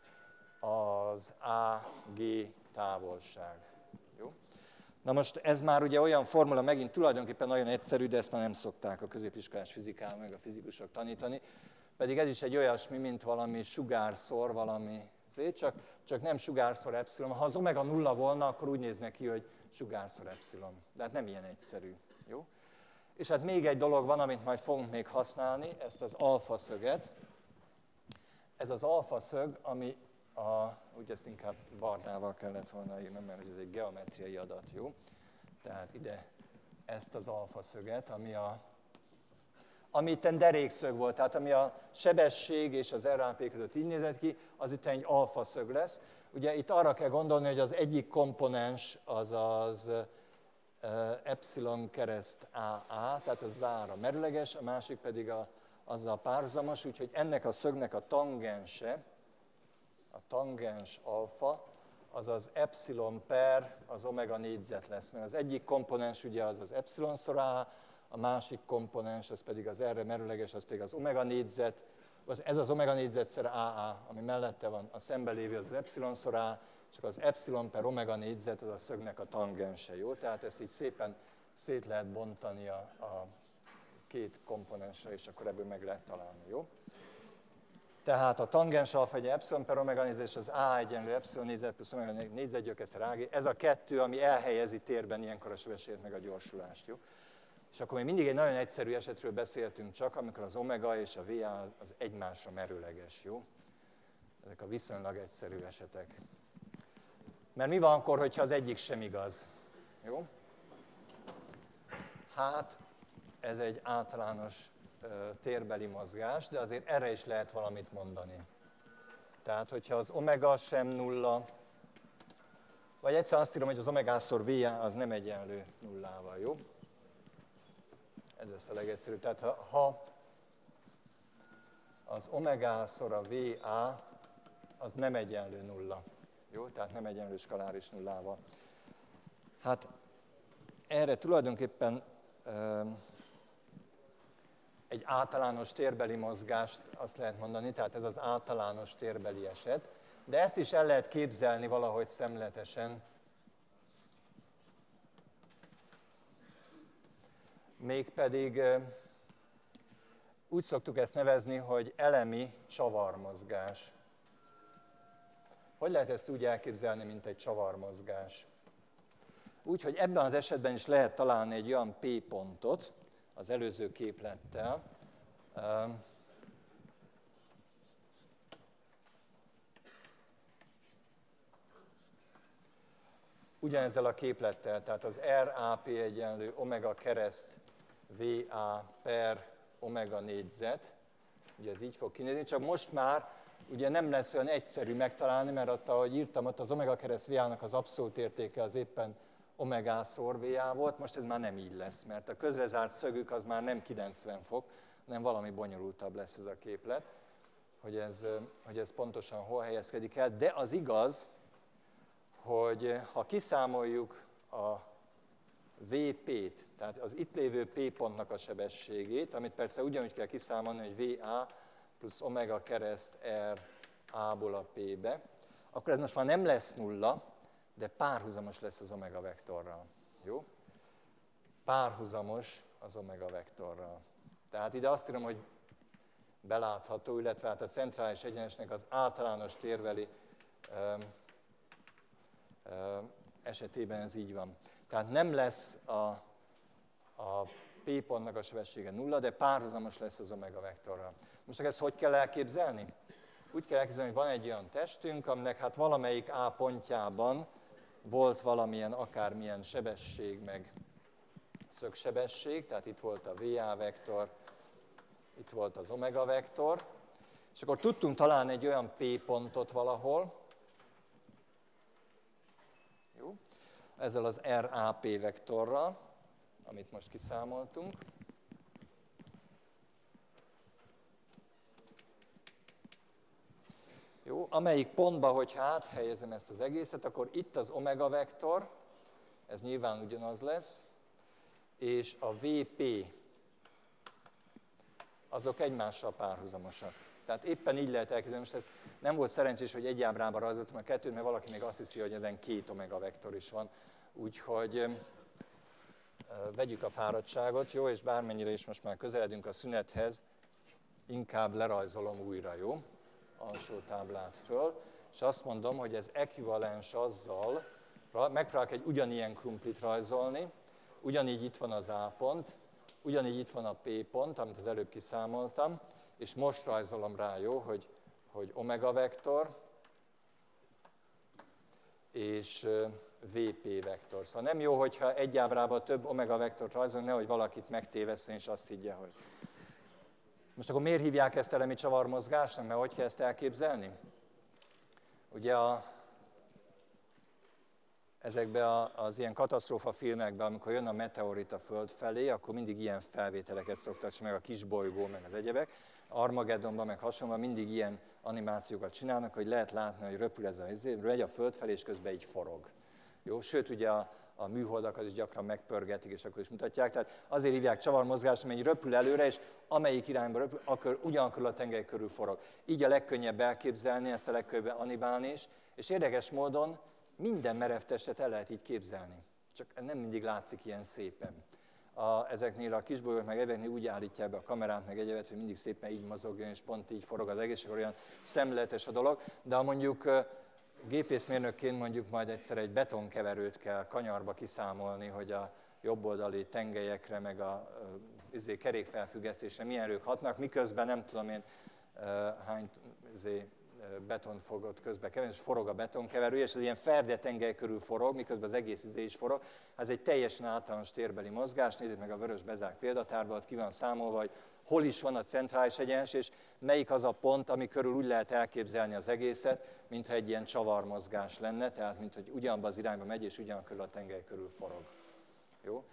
az á gé távolság. Jó? Na most ez már ugye olyan formula, megint tulajdonképpen nagyon egyszerű, de ezt már nem szokták a középiskolás fizikában meg a fizikusok tanítani, pedig ez is egy olyasmi, mint valami sugárszor, valami, csak, csak nem sugárszor epsilon. Ha az omega nulla volna, akkor úgy néz neki, hogy sugárszor epsilon. De hát nem ilyen egyszerű. Jó? És hát még egy dolog van, amit majd fogunk még használni, ezt az alfa szöget. Ez az alfa szög, ami a, úgy ezt inkább barnával kellett volna írnom, mert ez egy geometriai adat, jó? Tehát ide ezt az alfa szöget, ami a ami itten derékszög volt, tehát ami a sebesség és az er á pé között így nézett ki, az itt egy alfa szög lesz. Ugye itt arra kell gondolni, hogy az egyik komponens az az epsilon kereszt á á, tehát az á-ra merőleges, a másik pedig a, azzal párhuzamos, úgyhogy ennek a szögnek a tangense, a tangens alfa, az az epsilon per az omega négyzet lesz, mert az egyik komponens ugye az az epsilon szor á, a másik komponens, az pedig az erre merőleges, az pedig az omega négyzet, ez az omega négyzetszer á á, ami mellette van, a szembe lévő az az epsilon szor á, és akkor az epsilon per omega négyzet az a szögnek a tangense, jó? Tehát ezt így szépen szét lehet bontani a, a két komponensre, és akkor ebből meg lehet találni, jó? Tehát a tangens alfa egy epsilon per omega négyzet, és az A egyenlő epsilon négyzet plusz omega négyzetgyök egyszer á gé, ez a kettő, ami elhelyezi térben ilyenkor a sebességet meg a gyorsulást, jó? És akkor még mindig egy nagyon egyszerű esetről beszéltünk csak, amikor az omega és a vé á az egymásra merőleges, jó? Ezek a viszonylag egyszerű esetek. Mert mi van akkor, hogyha az egyik sem igaz? Jó? Hát, ez egy általános uh, térbeli mozgás, de azért erre is lehet valamit mondani. Tehát, hogyha az omega sem nulla, vagy egyszer azt írom, hogy az omega-szor vé á az nem egyenlő nullával, jó? ez lesz a legegyszerűbb. Tehát ha, ha az omega-szor a vé á, az nem egyenlő nulla. Jó? Tehát nem egyenlő skaláris nullával. Hát erre tulajdonképpen egy általános térbeli mozgást azt lehet mondani, tehát ez az általános térbeli eset, de ezt is el lehet képzelni valahogy szemletesen, mégpedig úgy szoktuk ezt nevezni, hogy elemi csavarmozgás. Hogy lehet ezt úgy elképzelni, mint egy csavarmozgás? Úgy, hogy ebben az esetben is lehet találni egy olyan P pontot az előző képlettel, ugyanezzel a képlettel, tehát az er á pé egyenlő omega kereszt vé á per omega négyzet, ugye ez így fog kinézni, csak most már ugye nem lesz olyan egyszerű megtalálni, mert ott, ahogy írtam, ott az omega kereszt vé á-nak az abszolút értéke az éppen omega-szor vé á volt, most ez már nem így lesz, mert a közrezárt szögük az már nem kilencven fok, hanem valami bonyolultabb lesz ez a képlet, hogy ez, hogy ez pontosan hol helyezkedik el, de az igaz, hogy ha kiszámoljuk a vé pét, tehát az itt lévő P pontnak a sebességét, amit persze ugyanúgy kell kiszámolni, hogy vé á plusz omega kereszt R A-ból a P-be, akkor ez most már nem lesz nulla, de párhuzamos lesz az omega vektorral. Jó? Párhuzamos az omega vektorral. Tehát ide azt írom, hogy belátható, illetve hát a centrális egyenesnek az általános térbeli um, um, esetében ez így van. Tehát nem lesz a, a P pontnak a sebessége nulla, de párhuzamos lesz az omega vektorral. Most ezt hogy kell elképzelni? Úgy kell elképzelni, hogy van egy olyan testünk, aminek hát valamelyik A pontjában volt valamilyen akármilyen sebesség, meg szögsebesség, tehát itt volt a vé á vektor, itt volt az omega vektor, és akkor tudtunk találni egy olyan P pontot valahol, jó? Ezzel az er á pé vektorral, amit most kiszámoltunk. Jó, amelyik pontba, hogyha áthelyezem ezt az egészet, akkor itt az omega vektor, ez nyilván ugyanaz lesz, és a vé pé, azok egymással párhuzamosak. Tehát éppen így lehet elképzelni, most ez nem volt szerencsés, hogy egy ábrában rajzoltam a kettőt, mert valaki még azt hiszi, hogy ezen két omega vektor is van. Úgyhogy vegyük a fáradtságot, jó, és bármennyire is most már közeledünk a szünethez, inkább lerajzolom újra, jó? Alsó táblát föl, és azt mondom, hogy ez ekvivalens azzal, megpróbálok egy ugyanilyen krumplit rajzolni, ugyanígy itt van az A pont, ugyanígy itt van a P pont, amit az előbb kiszámoltam, és most rajzolom rá, jó, hogy, hogy omega vektor és vé pé vektor. Szóval nem jó, hogyha egy ábrában több omega vektort rajzolunk, nehogy valakit megtévesszen, és azt higgye, hogy... Most akkor miért hívják ezt elemi csavarmozgásnak? Mert hogy kell ezt elképzelni? Ugye a, ezekben az ilyen katasztrófa filmekben, amikor jön a meteorit a Föld felé, akkor mindig ilyen felvételeket szoktak csinálni, meg a kisbolygó, meg az egyebek. Armageddonban, meg hasonlóan mindig ilyen animációkat csinálnak, hogy lehet látni, hogy röpül ez a izé, megy a Föld felé, és közben így forog. Jó? Sőt, ugye a, a műholdakat is gyakran megpörgetik, és akkor is mutatják. Tehát azért hívják csavarmozgást, mert röpül előre, és amelyik irányba röpül, akkor ugyanakkor a tengely körül forog. Így a legkönnyebb elképzelni, ezt a legkönnyebb animálni is, és érdekes módon minden merev testet el lehet így képzelni. Csak nem mindig látszik ilyen szépen. A, ezeknél a kisbolygók meg ebeknél úgy állítják be a kamerát, meg egyebet, hogy mindig szépen így mozogjon, és pont így forog az egész, akkor olyan szemléletes a dolog. De ha mondjuk gépészmérnökként mondjuk majd egyszer egy betonkeverőt kell kanyarba kiszámolni, hogy a jobboldali tengelyekre, meg a izé, kerékfelfüggesztésre milyen erők hatnak, miközben nem tudom én hány izé, betont fogott közbe keverni, és forog a betonkeverő, és az ilyen ferde tengely körül forog, miközben az egész izé is forog. Ez egy teljesen általános térbeli mozgás, nézzük meg a vörös bezárt példatárban, ott ki van számolva, hogy hol is van a centrális egyenes, és melyik az a pont, ami körül úgy lehet elképzelni az egészet, mintha egy ilyen csavarmozgás lenne, tehát mint hogy ugyanabban az irányba megy, és ugyanakkor a tengely körül forog. Jó?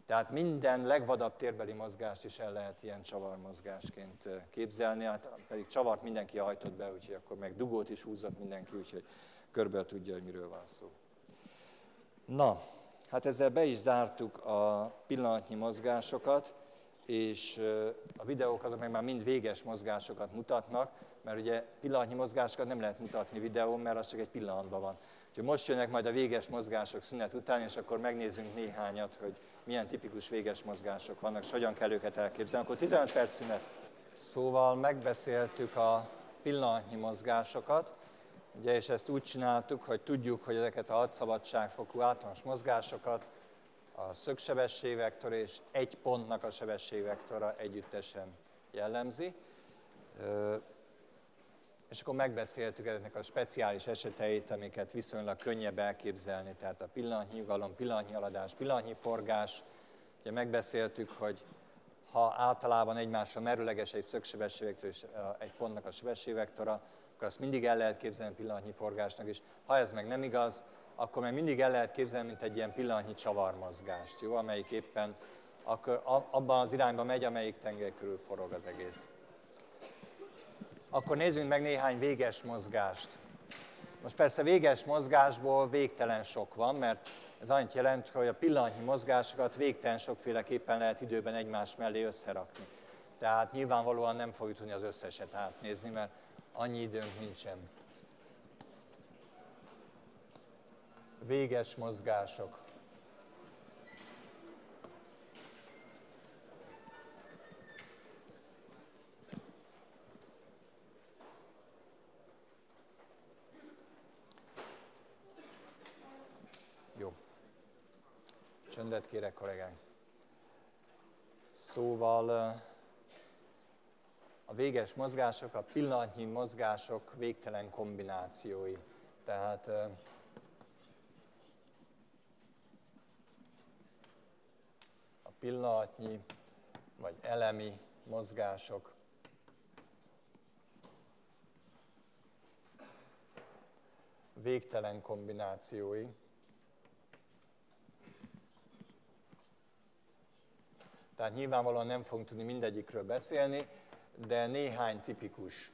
Tehát minden legvadabb térbeli mozgást is el lehet ilyen csavarmozgásként képzelni, hát pedig csavart mindenki hajtott be, úgyhogy akkor meg dugót is húzott mindenki, úgyhogy körülbelül tudja, hogy miről van szó. Na, hát ezzel be is zártuk a pillanatnyi mozgásokat, és a videók azok meg már mind véges mozgásokat mutatnak, mert ugye pillanatnyi mozgásokat nem lehet mutatni videón, mert az csak egy pillanatban van. Úgyhogy most jönnek majd a véges mozgások szünet után, és akkor megnézzünk néhányat, hogy milyen tipikus véges mozgások vannak, és hogyan kell őket elképzelni. Akkor tizenöt perc szünet. Szóval megbeszéltük a pillanatnyi mozgásokat, ugye, és ezt úgy csináltuk, hogy tudjuk, hogy ezeket a hat szabadságfokú általános mozgásokat a szögsebességvektor és egy pontnak a sebességvektora együttesen jellemzi. És akkor megbeszéltük ezeknek a speciális eseteit, amiket viszonylag könnyebb elképzelni, tehát a pillanatnyi nyugalom, pillanatnyi haladás, pillanatnyi forgás. Ugye megbeszéltük, hogy ha általában egymásra merőleges egy szögsebességvektor és egy pontnak a sebességvektora, akkor azt mindig el lehet képzelni pillanatnyi forgásnak is. Ha ez meg nem igaz, akkor meg mindig el lehet képzelni, mint egy ilyen pillanatnyi csavarmozgást, jó? Amelyik éppen akkor abban az irányba megy, amelyik tengely körül forog az egész. Akkor nézzünk meg néhány véges mozgást. Most persze véges mozgásból végtelen sok van, mert ez annyit jelent, hogy a pillanatnyi mozgásokat végtelen sokféleképpen lehet időben egymás mellé összerakni. Tehát nyilvánvalóan nem fogjuk tudni az összeset átnézni, mert annyi időnk nincsen. Véges mozgások. Jó. Csöndet kérek, kollégánk. Szóval a véges mozgások, a pillanatnyi mozgások végtelen kombinációi. Tehát a pillanatnyi vagy elemi mozgások végtelen kombinációi. Tehát nyilvánvalóan nem fogunk tudni mindegyikről beszélni, de néhány tipikus.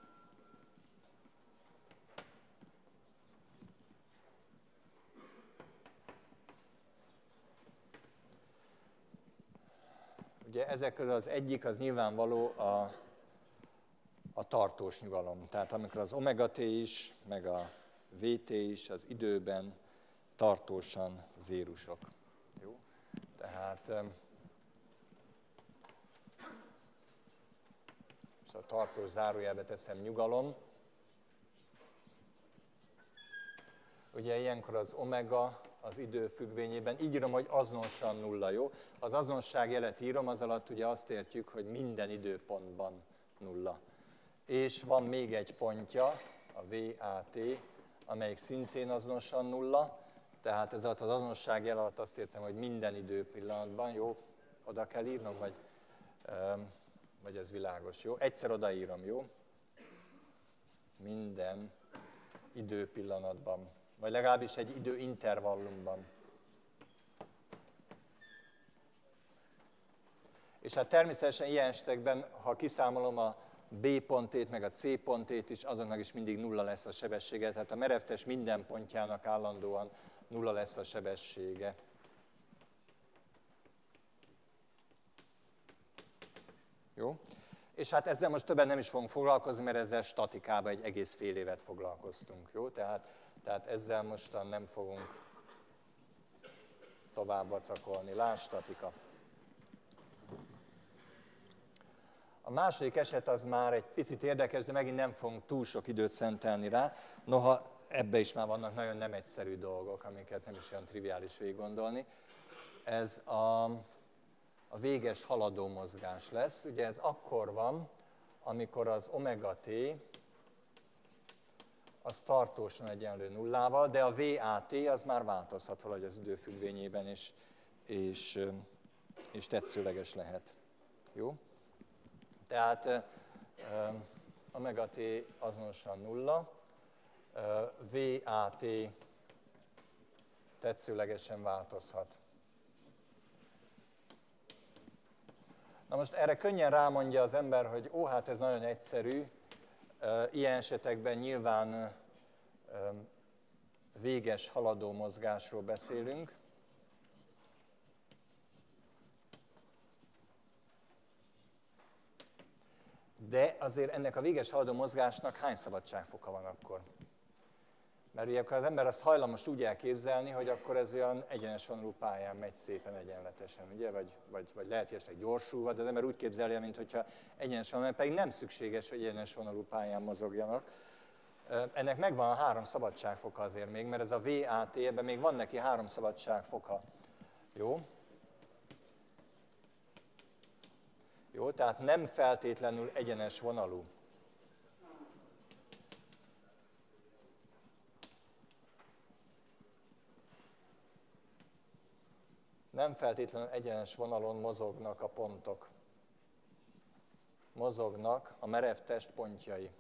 Ugye ezek közül az egyik az nyilvánvaló a, a tartós nyugalom. Tehát amikor az omega té is, meg a vé té is az időben tartósan zérusok. Jó? Tehát a tartós zárójelbe teszem nyugalom. Ugye ilyenkor az omega az idő függvényében, így írom, hogy azonosan nulla, jó? Az azonosság jelet írom, az alatt ugye azt értjük, hogy minden időpontban nulla. És van még egy pontja, a vé á té, amelyik szintén azonosan nulla, tehát ez alatt az azonosság jel alatt azt értem, hogy minden időpillanatban, jó? Oda kell írnom, vagy... Um, vagy ez világos, jó? Egyszer odaírom, jó? Minden időpillanatban, vagy legalábbis egy időintervallumban. És hát természetesen ilyen esetekben, ha kiszámolom a B pontét, meg a C pontét is, azonnak is mindig nulla lesz a sebessége, tehát a merevtest minden pontjának állandóan nulla lesz a sebessége. Jó? És hát ezzel most többen nem is fogunk foglalkozni, mert ezzel statikában egy egész fél évet foglalkoztunk. Jó? Tehát, tehát ezzel mostan nem fogunk tovább vacakolni. Lásd, statika. A második eset az már egy picit érdekes, de megint nem fogunk túl sok időt szentelni rá. Noha ebbe is már vannak nagyon nem egyszerű dolgok, amiket nem is olyan triviális végig gondolni. Ez a... a véges haladó mozgás lesz. Ugye ez akkor van, amikor az omega té az tartósan egyenlő nullával, de a vé á té az már változhat valahogy az idő függvényében, és, és, és tetszőleges lehet. Jó? Tehát uh, omega té azonosan nulla, uh, vé á té tetszőlegesen változhat. Na most erre könnyen rámondja az ember, hogy ó, hát ez nagyon egyszerű, ilyen esetekben nyilván véges haladó mozgásról beszélünk. De azért ennek a véges haladó mozgásnak hány szabadságfoka van akkor? Mert ugye akkor az ember azt hajlamos úgy elképzelni, hogy akkor ez olyan egyenes vonalú pályán megy szépen egyenletesen, ugye? Vagy, vagy, vagy lehet, hogy esetleg gyorsulva, de az ember úgy képzelje, mintha egyenes vonalú, pedig nem szükséges, hogy egyenes vonalú pályán mozogjanak. Ennek megvan a három szabadságfoka azért még, mert ez a vé á té, ebben még van neki három szabadságfoka. Jó? Jó, tehát nem feltétlenül egyenes vonalú. Nem feltétlenül egyenes vonalon mozognak a pontok. Mozognak a merev test pontjai.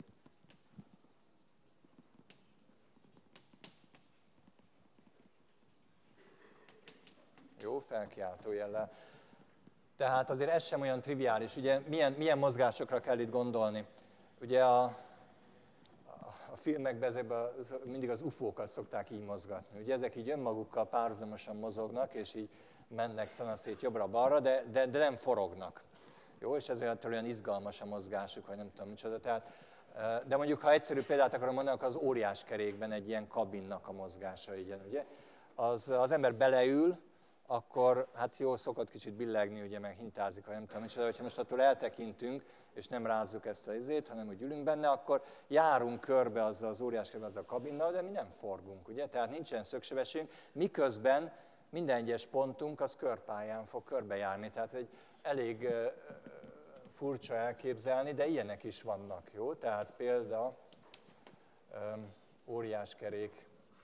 Jó, felkiáltó jellel. Tehát azért ez sem olyan triviális. Ugye milyen, milyen mozgásokra kell itt gondolni? Ugye a, a filmekben ezekben mindig az ufókat szokták így mozgatni. Ugye ezek így önmagukkal párhuzamosan mozognak, és így mennek szanaszét jobbra-balra, de, de, de nem forognak. Jó, és ez olyan, olyan izgalmas a mozgásuk, vagy nem tudom micsoda. Tehát, de mondjuk, ha egyszerű példát akarom mondani, akkor az óriás kerékben egy ilyen kabinnak a mozgása, igen, ugye? Az, az ember beleül, akkor hát jó, szokott kicsit billegni, ugye, meg hintázik, ha nem tudom micsoda, hogyha most attól eltekintünk, és nem rázzuk ezt a izét, hanem úgy ülünk benne, akkor járunk körbe azzal az óriás körbe, azzal a kabinnal, de mi nem forgunk, ugye? Tehát nincsen szögsebességünk, miközben minden egyes pontunk az körpályán fog körbejárni. Tehát egy elég uh, furcsa elképzelni, de ilyenek is vannak, jó? Tehát példa um, óriáskerék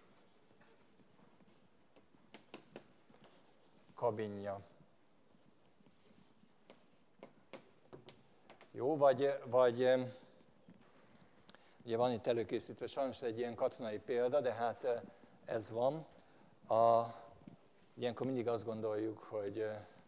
kabinja. Jó, vagy, vagy ugye van itt előkészítve sajnos egy ilyen katonai példa, de hát ez van. A, ilyenkor mindig azt gondoljuk, hogy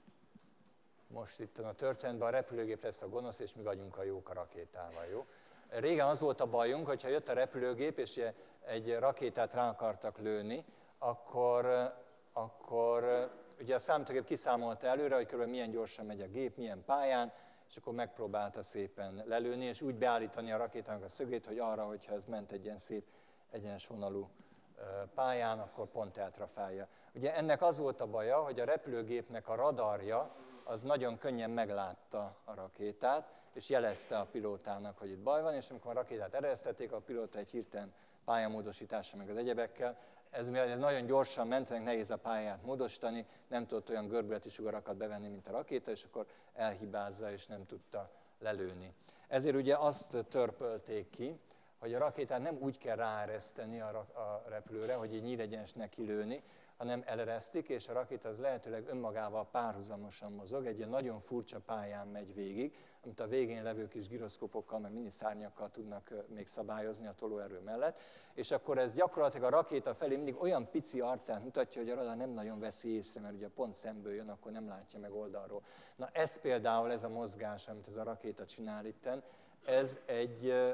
most itt a történetben a repülőgép lesz a gonosz, és mi vagyunk a jók a rakétával, jó? Régen az volt a bajunk, hogyha jött a repülőgép, és egy rakétát rá akartak lőni, akkor, akkor ugye a számítógép kiszámolta előre, hogy kb. Milyen gyorsan megy a gép, milyen pályán, és akkor megpróbálta szépen lelőni, és úgy beállítani a rakétának a szögét, hogy arra, hogyha ez ment egy ilyen szép egyenes vonalú pályán, akkor pont eltrafálja. Ugye ennek az volt a baja, hogy a repülőgépnek a radarja az nagyon könnyen meglátta a rakétát, és jelezte a pilótának, hogy itt baj van, és amikor a rakétát eresztették, a pilóta egy hirtelen pályamódosítása meg az egyebekkel, ez, ez nagyon gyorsan ment, nehéz a pályát módosítani, nem tudott olyan görbületi sugarakat bevenni, mint a rakéta, és akkor elhibázza, és nem tudta lelőni. Ezért ugye azt törpölték ki, hogy a rakétát nem úgy kell ráereszteni a, a repülőre, hogy így nyíregyenes neki lőni, hanem eleresztik, és a rakéta az lehetőleg önmagával párhuzamosan mozog, egy ilyen nagyon furcsa pályán megy végig, amit a végén levő kis giroszkópokkal, meg miniszárnyakkal tudnak még szabályozni a tolóerő mellett, és akkor ez gyakorlatilag a rakéta felé mindig olyan pici arcát mutatja, hogy a radar nem nagyon veszi észre, mert ugye pont szemből jön, akkor nem látja meg oldalról. Na ez például, ez a mozgás, amit ez a rakéta csinál itten, ez egy ö,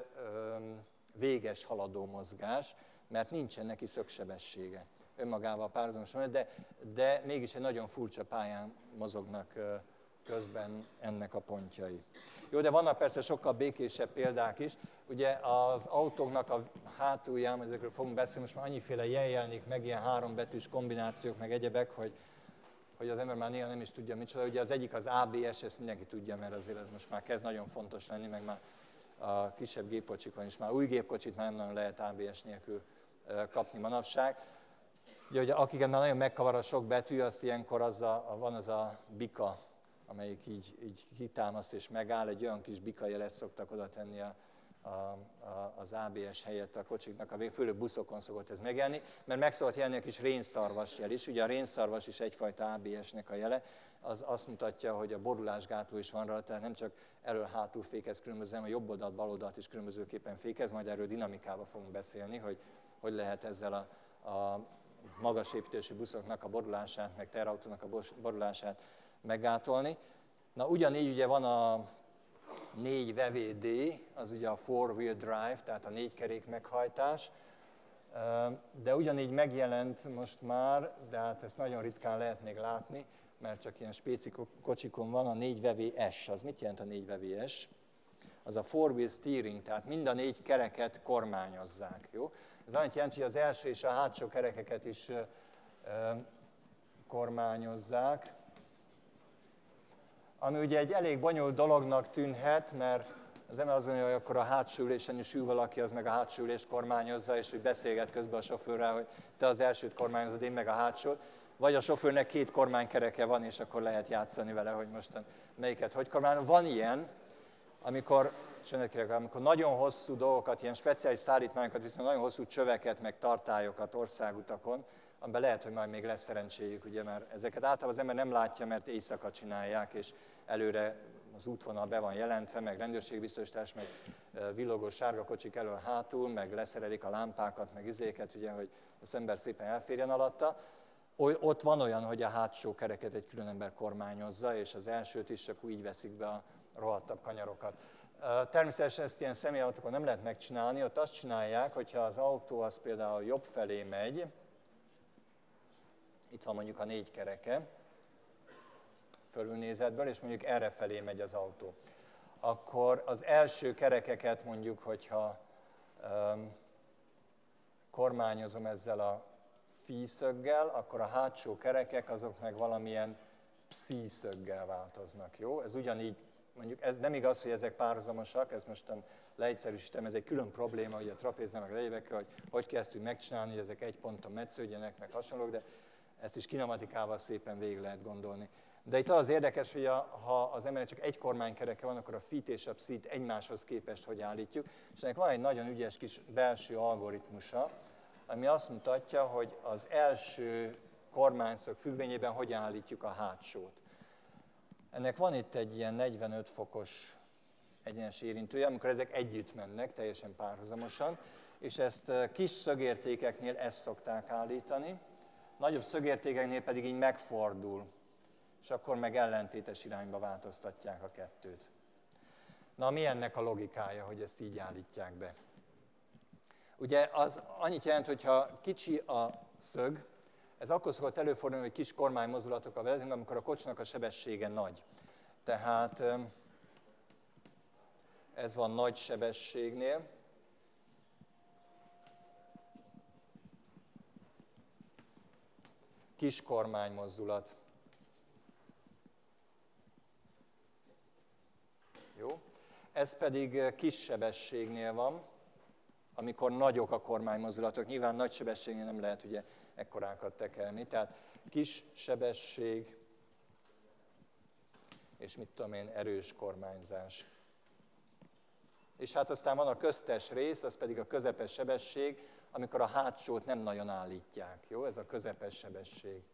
véges haladó mozgás, mert nincsen neki szögsebessége. Önmagával párhuzamosan, de, de mégis egy nagyon furcsa pályán mozognak közben ennek a pontjai. Jó, de vannak persze sokkal békésebb példák is. Ugye az autóknak a hátulján, ezekről fogunk beszélni, most már annyiféle jel jelenik meg, ilyen hárombetűs kombinációk, meg egyebek, hogy, hogy az ember már néha nem is tudja micsoda. Ugye az egyik az á bé es, ezt mindenki tudja, mert azért ez most már kezd nagyon fontos lenni, meg már a kisebb gépkocsikon is, már új gépkocsit már nem nagyon lehet á bé es nélkül kapni manapság. Ugye, hogy akiket már nagyon megkavar a sok betű, azt ilyenkor az a, van az a bika, amelyik így, így kitámaszt és megáll, egy olyan kis bika jelet szoktak oda tenni a, a, a, az á bé es helyett a kocsiknak, a vég, főleg buszokon szokott ez megjelenni, mert meg szokott jelenni a kis rénszarvas jel is. Ugye a rénszarvas is egyfajta á bé esnek a jele, az azt mutatja, hogy a borulásgátló is van rajta, tehát nem csak elől-hátul fékez különböző, hanem a jobb oldalt, bal oldalt is különbözőképpen fékez, majd erről dinamikával fogunk beszélni, hogy hogy lehet ezzel a, a magas építésű buszoknak a borulását, meg teherautónak a borulását meggátolni. Na ugyanígy ugye van a négy vé vé dé, az ugye a four-wheel drive, tehát a négy kerék meghajtás, de ugyanígy megjelent most már, de hát ezt nagyon ritkán lehet még látni, mert csak ilyen spéci kocsikon van, a négy vé vé es. Az mit jelent a négy vé vé es? Az a four-wheel steering, tehát mind a négy kereket kormányozzák. Jó? Ez annyit jelent, hogy az első és a hátsó kerekeket is ö, ö, kormányozzák, ami ugye egy elég bonyolult dolognak tűnhet, mert az ember azt gondolja, hogy akkor a hátsó ülésen is ül valaki, az meg a hátsó ülést kormányozza, és hogy beszélget közben a sofőrrel, hogy te az elsőt kormányozod, én meg a hátsót. Vagy a sofőrnek két kormánykereke van, és akkor lehet játszani vele, hogy mostan melyiket hogy kormányozza. Van ilyen, amikor, amikor nagyon hosszú dolgokat, ilyen speciális szállítmányokat viszont nagyon hosszú csöveket, meg tartályokat országutakon, amiben lehet, hogy majd még lesz szerencséjük, ugye, mert ezeket általában az ember nem látja, mert éjszaka csinálják, és előre az útvonal be van jelentve, meg rendőrségbiztosítás, meg villogós sárga kocsik elől hátul, meg leszerelik a lámpákat, meg izéket, ugye, hogy az ember szépen elférjen alatta. Ott van olyan, hogy a hátsó kereket egy külön ember kormányozza, és az elsőt is csak úgy veszik be a rohadtabb kanyarokat. Természetesen ezt ilyen személyautókon nem lehet megcsinálni, ott azt csinálják, hogyha az autó az például jobb felé megy, itt van mondjuk a négy kereke, fölülnézetből, és mondjuk erre felé megy az autó. Akkor az első kerekeket mondjuk, hogyha um, kormányozom ezzel a phi-szöggel, akkor a hátsó kerekek azok meg valamilyen psi-szöggel változnak, jó? Ez ugyanígy, mondjuk ez nem igaz, hogy ezek párhuzamosak, ez mostan leegyszerűsítem, ez egy külön probléma, hogy a trapéznál meg az egyébekkel, hogy hogy kell ezt úgy megcsinálni, hogy ezek egy ponton metsződjenek, meg hasonlók, de ezt is kinematikával szépen végig lehet gondolni. De itt az érdekes, hogy a, ha az embernek csak egy kormánykereke van, akkor a fit és a psit egymáshoz képest hogy állítjuk, és ennek van egy nagyon ügyes kis belső algoritmusa, ami azt mutatja, hogy az első kormányszög függvényében hogy állítjuk a hátsót. Ennek van itt egy ilyen negyvenöt fokos egyenes érintője, amikor ezek együtt mennek, teljesen párhuzamosan, és ezt kis szögértékeknél ezt szokták állítani, nagyobb szögértékeknél pedig így megfordul, és akkor meg ellentétes irányba változtatják a kettőt. Na, mi ennek a logikája, hogy ezt így állítják be? Ugye az annyit jelent, hogyha kicsi a szög, ez akkor szokott előfordulni, hogy kis kormánymozdulatokkal vezetünk, amikor a kocsinak a sebessége nagy. Tehát ez van nagy sebességnél. Kis kormánymozdulat. Jó. Ez pedig kis sebességnél van, amikor nagyok a kormánymozdulatok. Nyilván nagy sebességnél nem lehet ugye ekkorákat tekerni. Tehát kis sebesség és mit tudom én, erős kormányzás. És hát aztán van a köztes rész, az pedig a közepes sebesség, amikor a hátsót nem nagyon állítják. Jó, ez a közepes sebesség.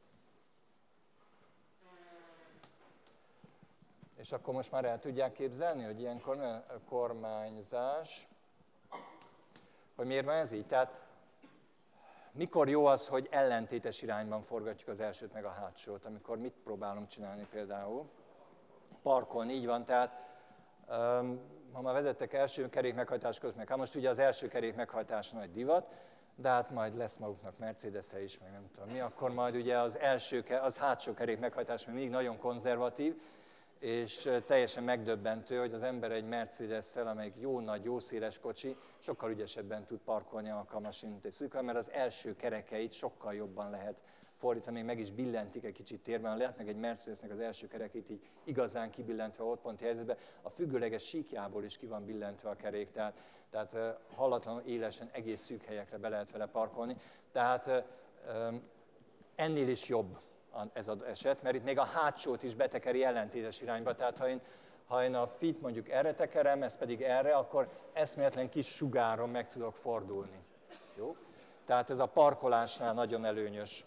És akkor most már el tudják képzelni, hogy ilyen kormányzás, hogy miért van ez így? Tehát mikor jó az, hogy ellentétes irányban forgatjuk az elsőt meg a hátsót, amikor mit próbálunk csinálni például? Parkolni, így van, tehát ha már vezettek első kerék meghajtás közben, hát most ugye az első kerék meghajtás nagy divat, de hát majd lesz maguknak Mercedes-e is, meg nem tudom mi, akkor majd ugye az első, az hátsó kerék meghajtás még mindig nagyon konzervatív, és teljesen megdöbbentő, hogy az ember egy Mercedes-szel, amelyik jó nagy, jó széles kocsi, sokkal ügyesebben tud parkolni alkalmas, mint egy szűkkel, mert az első kerekeit sokkal jobban lehet fordítani, még meg is billentik egy kicsit térben. Lehetnek egy Mercedesnek az első kerekét így igazán kibillentve ott ponti helyzetben, a függőleges síkjából is ki van billentve a kerék, tehát, tehát hallatlanul élesen egész szűk helyekre be lehet vele parkolni. Tehát ennél is jobb ez az eset, mert itt még a hátsót is betekeri ellentétes irányba, tehát ha én, ha én a fit mondjuk erre tekerem, ez pedig erre, akkor eszméletlen kis sugáron meg tudok fordulni. Jó? Tehát ez a parkolásnál nagyon előnyös.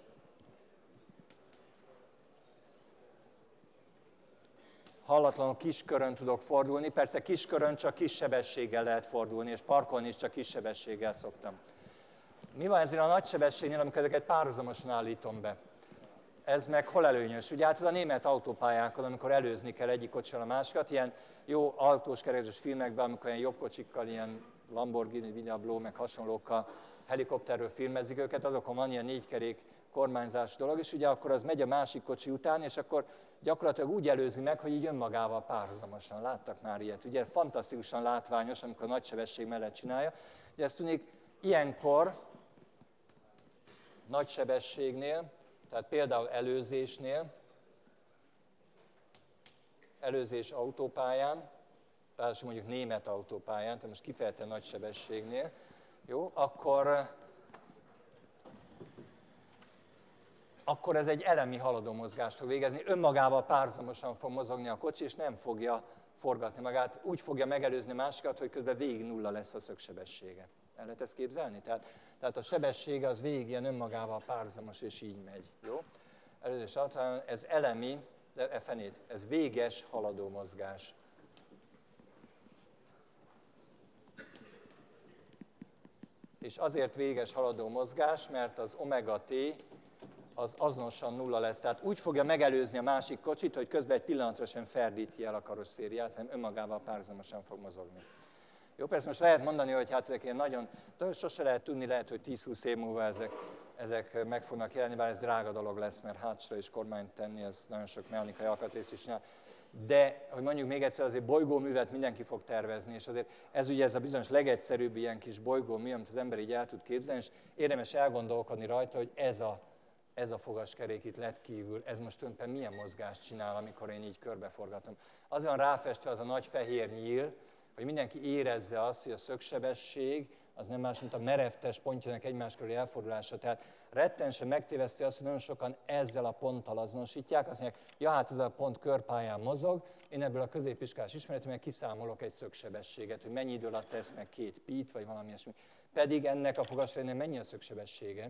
Hallatlanul kis körön tudok fordulni, persze kis körön csak kis sebességgel lehet fordulni, és parkolni is csak kis sebességgel szoktam. Mi van ezzel a nagy sebességnél, amikor ezeket párhuzamosan állítom be? ez meg hol előnyös? Ugye hát ez a német autópályákon, amikor előzni kell egyik kocsival a másikat, ilyen jó autós kerekzős filmekben, amikor ilyen jobb kocsikkal, ilyen Lamborghini, Diablo, meg hasonlókkal helikopterről filmezik őket, azokon van ilyen négykerék kormányzás dolog, és ugye akkor az megy a másik kocsi után, és akkor gyakorlatilag úgy előzi meg, hogy így önmagával párhuzamosan. Láttak már ilyet. Ugye fantasztikusan látványos, amikor nagy sebesség mellett csinálja. Ugye ezt tudnék, ilyenkor nagy sebességnél, tehát például előzésnél, előzés autópályán, ráadásul mondjuk német autópályán, tehát most kifejezetten nagy sebességnél, jó, akkor, akkor ez egy elemi haladó mozgást fog végezni, önmagával párhuzamosan fog mozogni a kocsi, és nem fogja forgatni magát, úgy fogja megelőzni a másikat, hogy közben végig nulla lesz a szögsebessége. El lehet ezt képzelni? Tehát, tehát a sebessége az végig ilyen önmagával párhuzamos, és így megy. Jó? Előzés alatt, ez elemi, de e fenét, ez véges haladó mozgás. És azért véges haladó mozgás, mert az omega t az azonosan nulla lesz. Tehát úgy fogja megelőzni a másik kocsit, hogy közben egy pillanatra sem ferdíti el a karosszériát, hanem önmagával párhuzamosan fog mozogni. Jó, persze most lehet mondani, hogy hát ezek ilyen nagyon, de sose lehet tudni, lehet, hogy tíz-húsz év múlva ezek, ezek meg fognak jelenni, bár ez drága dolog lesz, mert hátsra is kormányt tenni, ez nagyon sok mechanikai alkatrészt is csinál. De, hogy mondjuk még egyszer, azért bolygóművet mindenki fog tervezni, és azért ez ugye ez a bizonyos legegyszerűbb ilyen kis bolygómű, amit az ember így el tud képzelni, és érdemes elgondolkodni rajta, hogy ez a, ez a fogaskerék itt lett kívül, ez most tulajdonképpen milyen mozgást csinál, amikor én így körbeforgatom. Az van ráfestve az a nagy fehér nyíl, hogy mindenki érezze azt, hogy a szögsebesség az nem más, mint a merevtes pontjának egymás körüli elfordulása. Tehát rettensen megtéveszti azt, hogy nagyon sokan ezzel a ponttal azonosítják, azt mondják, ja, hát ez a pont körpályán mozog, én ebből a középiskolás ismeretően kiszámolok egy szögsebességet, hogy mennyi idő alatt tesz meg két pít, vagy valami ilyesmi. Pedig ennek a fogaskeréknek mennyi a szögsebessége?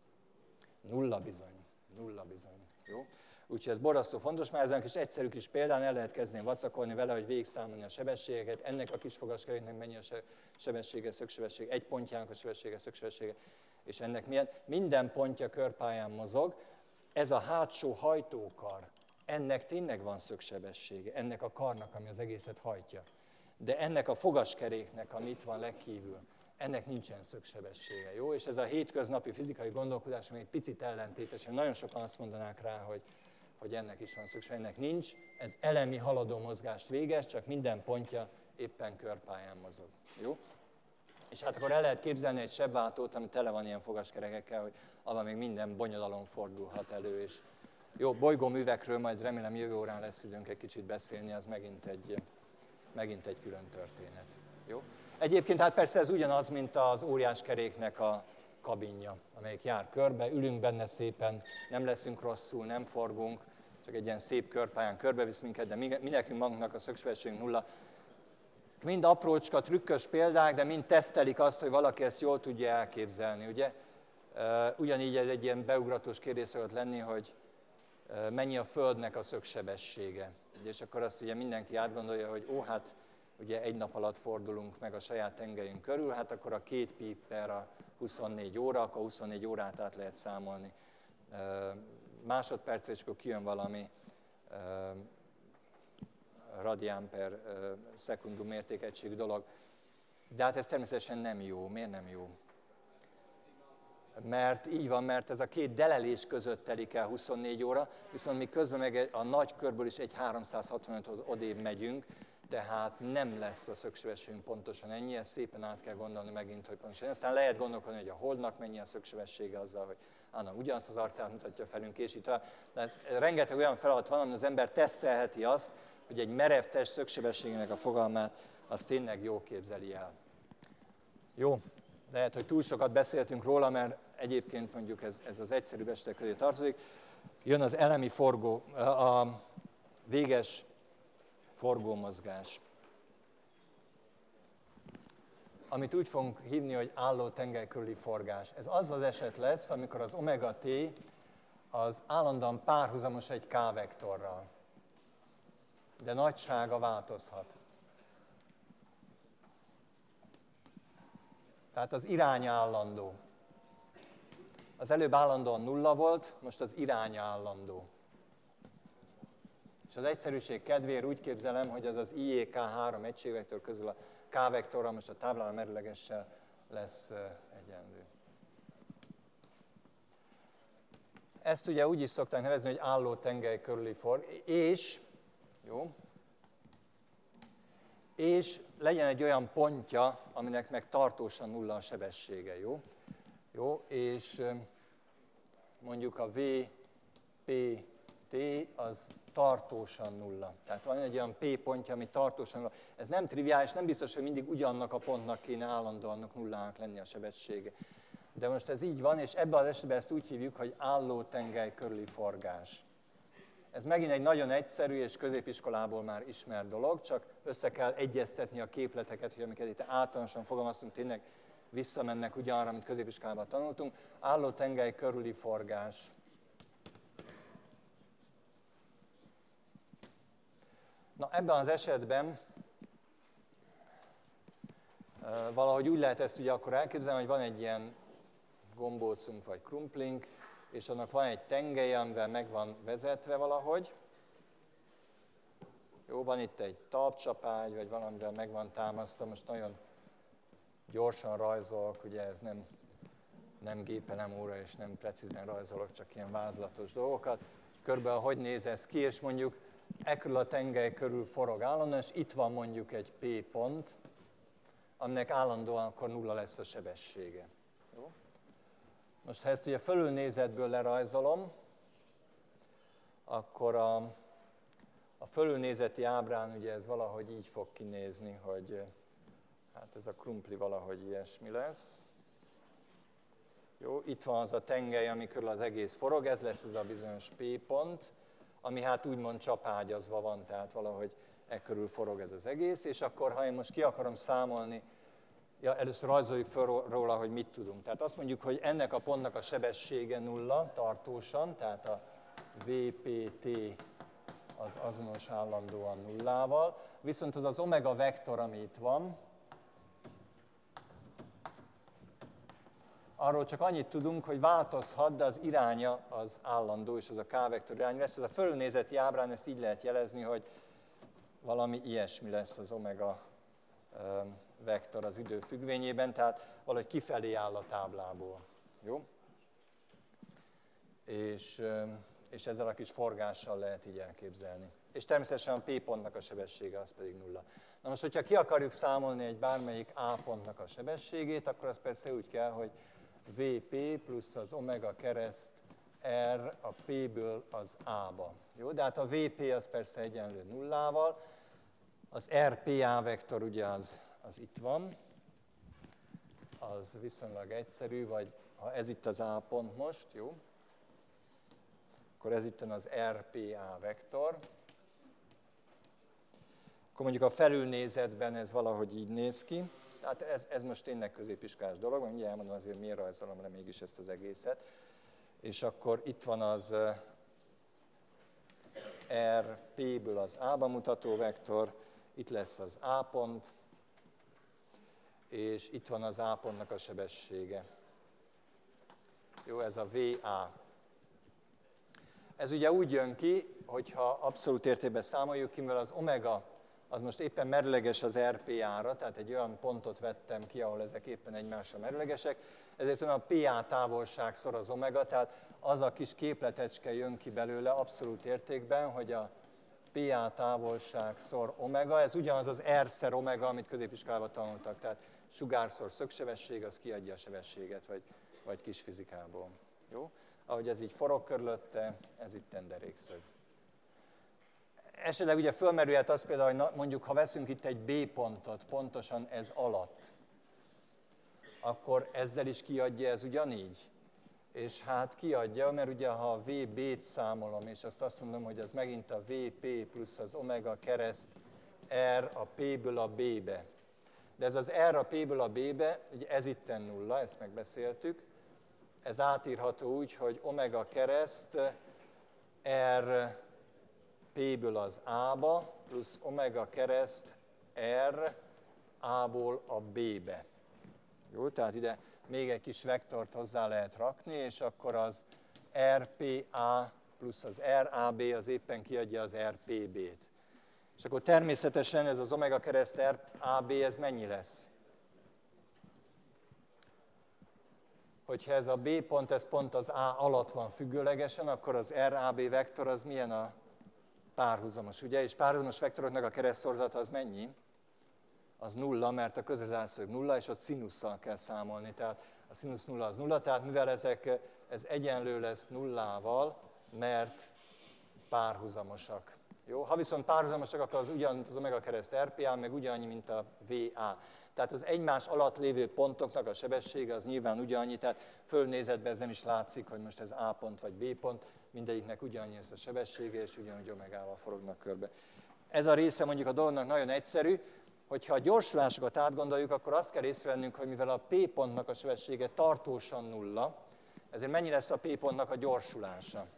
Nulla bizony, nulla bizony. Jó? Úgyhogy ez borzasztó fontos, már ezen kis egyszerű kis példán el lehet kezdeni vacakolni vele, hogy végigszámolni a sebességeket, ennek a kis fogaskeréknek mennyi a sebessége, szögsebessége, egy pontjának a sebessége, szögsebessége, és ennek milyen. Minden pontja körpályán mozog, ez a hátsó hajtókar, ennek tényleg van szögsebessége, ennek a karnak, ami az egészet hajtja. De ennek a fogaskeréknek, ami itt van legkívül, ennek nincsen szögsebessége, jó? És ez a hétköznapi fizikai gondolkodás, ami egy picit ellentétes, nagyon sokan azt mondanák rá, hogy hogy ennek is van szükség, ennek nincs, ez elemi haladó mozgást végez, csak minden pontja éppen körpályán mozog. Jó? És hát akkor el lehet képzelni egy sebváltót, ami tele van ilyen fogaskerekekkel, hogy abban még minden bonyodalom fordulhat elő. És jó, bolygóművekről majd remélem jövő órán lesz időnk egy kicsit beszélni, az megint egy, megint egy külön történet. Jó? Egyébként hát persze ez ugyanaz, mint az óriáskeréknek a kabinja, amelyik jár körbe, ülünk benne szépen, nem leszünk rosszul, nem forgunk, csak egy ilyen szép körpályán körbevisz minket, de mi, mi nekünk magunknak a szögsebességünk nulla. Mind aprócska, trükkös példák, de mind tesztelik azt, hogy valaki ezt jól tudja elképzelni, ugye? Ugyanígy ez egy ilyen beugratós kérdés szokott lenni, hogy mennyi a Földnek a szögsebessége. És akkor azt ugye mindenki átgondolja, hogy ó, hát ugye egy nap alatt fordulunk meg a saját tengelyünk körül, hát akkor a két pi per a huszonnégy óra, akkor huszonnégy órát át lehet számolni másodpercre, és akkor kijön valami radián per szekundum mértékegységű dolog. De hát ez természetesen nem jó. Miért nem jó? Mert így van, mert ez a két delelés között telik el huszonnégy óra, viszont mi közben meg a nagy körből is egy háromszázhatvanöt odébb megyünk, tehát nem lesz a szögsebességünk pontosan ennyi, ezt szépen át kell gondolni megint, hogy pontosan. Aztán lehet gondolkodni, hogy a Holdnak mennyi a szögsebessége azzal, hogy annak ugyanazt az arcát mutatja felünk, és így tovább. De rengeteg olyan feladat van, amin az ember tesztelheti azt, hogy egy merev test szögsebességének a fogalmát, az tényleg jól képzeli el. Jó, lehet, hogy túl sokat beszéltünk róla, mert egyébként mondjuk ez, ez az egyszerűbb esetek közé tartozik. Jön az elemi forgó, a véges forgómozgás, amit úgy fogunk hívni, hogy álló tengely körüli forgás. Ez az az eset lesz, amikor az omega t az állandóan párhuzamos egy k-vektorral, de nagysága változhat. Tehát az irány állandó. Az előbb állandóan nulla volt, most az irány állandó. És az egyszerűség kedvéért úgy képzelem, hogy az az I J K három egységvektor közül a K-vektorral most a táblán a merőlegessel lesz egyenlő. Ezt ugye úgy is szokták nevezni, hogy álló tengely körüli for, és, jó, és legyen egy olyan pontja, aminek meg tartósan nulla a sebessége, jó? Jó, és mondjuk a V P T az tartósan nulla. Tehát van egy olyan P pontja, ami tartósan nulla. Ez nem triviális, nem biztos, hogy mindig ugyannak a pontnak kéne állandóan nullának lenni a sebessége. De most ez így van, és ebben az esetben ezt úgy hívjuk, hogy álló tengely körüli forgás. Ez megint egy nagyon egyszerű és középiskolából már ismert dolog, csak össze kell egyeztetni a képleteket, hogy amiket itt általánosan fogalmaztunk, tényleg visszamennek ugyanarra, amit középiskolában tanultunk. Álló tengely körüli forgás. Na, ebben az esetben valahogy úgy lehet ezt ugye akkor elképzelni, hogy van egy ilyen gombócunk vagy krumplink, és annak van egy tengelye, amivel meg van vezetve valahogy. Jó, van itt egy talpcsapágy, vagy valamivel meg van támasztva, most nagyon gyorsan rajzolok, ugye ez nem, nem gépen, nem óra, és nem precízen rajzolok, csak ilyen vázlatos dolgokat. Körülbelül hogy néz ez ki, és mondjuk e körül a tengely körül forog állandóan, és itt van mondjuk egy P pont, aminek állandóan akkor nulla lesz a sebessége. Jó? Most ha ezt ugye fölülnézetből lerajzolom, akkor a, a fölülnézeti ábrán ugye ez valahogy így fog kinézni, hogy hát ez a krumpli valahogy ilyesmi lesz. Jó, itt van az a tengely, ami körül az egész forog, ez lesz ez a bizonyos P pont, ami hát úgymond csapágyazva van, tehát valahogy e körül forog ez az egész, és akkor ha én most ki akarom számolni, ja, először rajzoljuk fel róla, hogy mit tudunk. Tehát azt mondjuk, hogy ennek a pontnak a sebessége nulla tartósan, tehát a V P T az azonos állandóan nullával, viszont az az omega vektor, ami itt van, arról csak annyit tudunk, hogy változhat, de az iránya az állandó, és az a K-vektor irány lesz. Ez a fölnézeti ábrán ezt így lehet jelezni, hogy valami ilyesmi lesz az omega vektor az idő függvényében, tehát valahogy kifelé áll a táblából. Jó? És, és ezzel a kis forgással lehet így elképzelni. És természetesen a P pontnak a sebessége az pedig nulla. Na most, hogyha ki akarjuk számolni egy bármelyik A pontnak a sebességét, akkor az persze úgy kell, hogy V P plusz az omega kereszt R a P-ből az A-ba. Jó? De hát a V P az persze egyenlő nullával, az R P A vektor ugye az, az itt van, az viszonylag egyszerű, vagy ha ez itt az A pont most, jó? Akkor ez itt az R P A vektor. Akkor mondjuk a felülnézetben ez valahogy így néz ki. Tehát ez, ez most tényleg középiskolás dolog, mert mindjárt elmondom azért, miért rajzolom le mégis ezt az egészet. És akkor itt van az R P-ből az A-ba mutató vektor, itt lesz az A pont, és itt van az A pontnak a sebessége. Jó, ez a V A. Ez ugye úgy jön ki, hogyha abszolút értékben számoljuk ki, mivel az omega az most éppen merőleges az R P A-ra, tehát egy olyan pontot vettem ki, ahol ezek éppen egymásra merőlegesek, ezért a P A távolság szor az omega, tehát az a kis képletecske jön ki belőle abszolút értékben, hogy a P A távolság szor omega, ez ugyanaz az R-szer omega, amit középiskolában tanultak, tehát sugárszor szögsebesség, az kiadja a sebességet, vagy, vagy kisfizikából. Jó? Ahogy ez így forog körülötte, ez itt derékszög. Esetleg ugye fölmerülhet az például, hogy na, mondjuk ha veszünk itt egy B pontot, pontosan ez alatt, akkor ezzel is kiadja ez ugyanígy? És hát kiadja, mert ugye ha a V B-t számolom, és azt azt mondom, hogy az megint a V P plusz az omega kereszt R a P-ből a B-be. De ez az R a P-ből a B-be, ugye ez itten nulla, ezt megbeszéltük, ez átírható úgy, hogy omega kereszt R P-ből az A-ba, plusz omega kereszt R A-ból a B-be. Jó, tehát ide még egy kis vektort hozzá lehet rakni, és akkor az er pé á plusz az er á bé az éppen kiadja az er pé bé-t. És akkor természetesen ez az omega kereszt er á bé, ez mennyi lesz? Hogyha ez a B pont, ez pont az A alatt van függőlegesen, akkor az er á bé vektor az milyen a párhuzamos, ugye? És párhuzamos vektoroknak a keresztszorzata az mennyi? Az nulla, mert a közvetlenszög nulla, és ott színusszal kell számolni. Tehát a színusz nulla az nulla, tehát mivel ezek, ez egyenlő lesz nullával, mert párhuzamosak. Jó? Ha viszont párhuzamosak, akkor az ugyanaz az omega kereszt er pé á, meg ugyanannyi, mint a vé á. Tehát az egymás alatt lévő pontoknak a sebessége az nyilván ugyanannyi, tehát fölnézetben ez nem is látszik, hogy most ez A pont vagy B pont, mindegyiknek ugyanannyi lesz a sebessége, és ugyanúgy omegával forognak körbe. Ez a része mondjuk a dolognak nagyon egyszerű, hogyha a gyorsulásokat átgondoljuk, akkor azt kell észrevennünk, hogy mivel a P pontnak a sebessége tartósan nulla, ezért mennyi lesz a P pontnak a gyorsulása?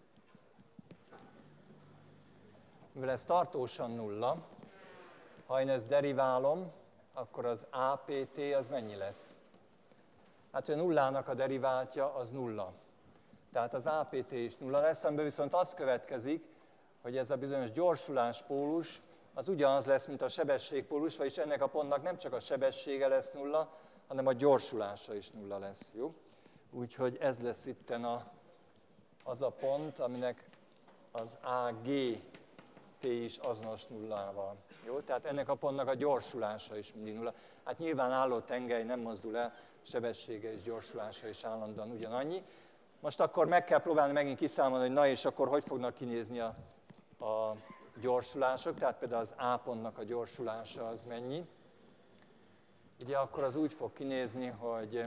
Mivel ez tartósan nulla, ha én ezt deriválom, akkor az á pé té az mennyi lesz? Hát, hogy a nullának a deriváltja az nulla. Tehát az á pé té is nulla lesz, amiből viszont az következik, hogy ez a bizonyos gyorsuláspólus az ugyanaz lesz, mint a sebességpólus, vagyis ennek a pontnak nem csak a sebessége lesz nulla, hanem a gyorsulása is nulla lesz. Jó? Úgyhogy ez lesz itten a, az a pont, aminek az á gé té is azonos nullával. Jó? Tehát ennek a pontnak a gyorsulása is mindig nulla. Hát nyilván álló tengely nem mozdul el, sebessége és gyorsulása is állandóan ugyanannyi. Most akkor meg kell próbálni megint kiszámolni, hogy na és akkor hogy fognak kinézni a, a gyorsulások, tehát például az A pontnak a gyorsulása az mennyi. Ugye akkor az úgy fog kinézni, hogy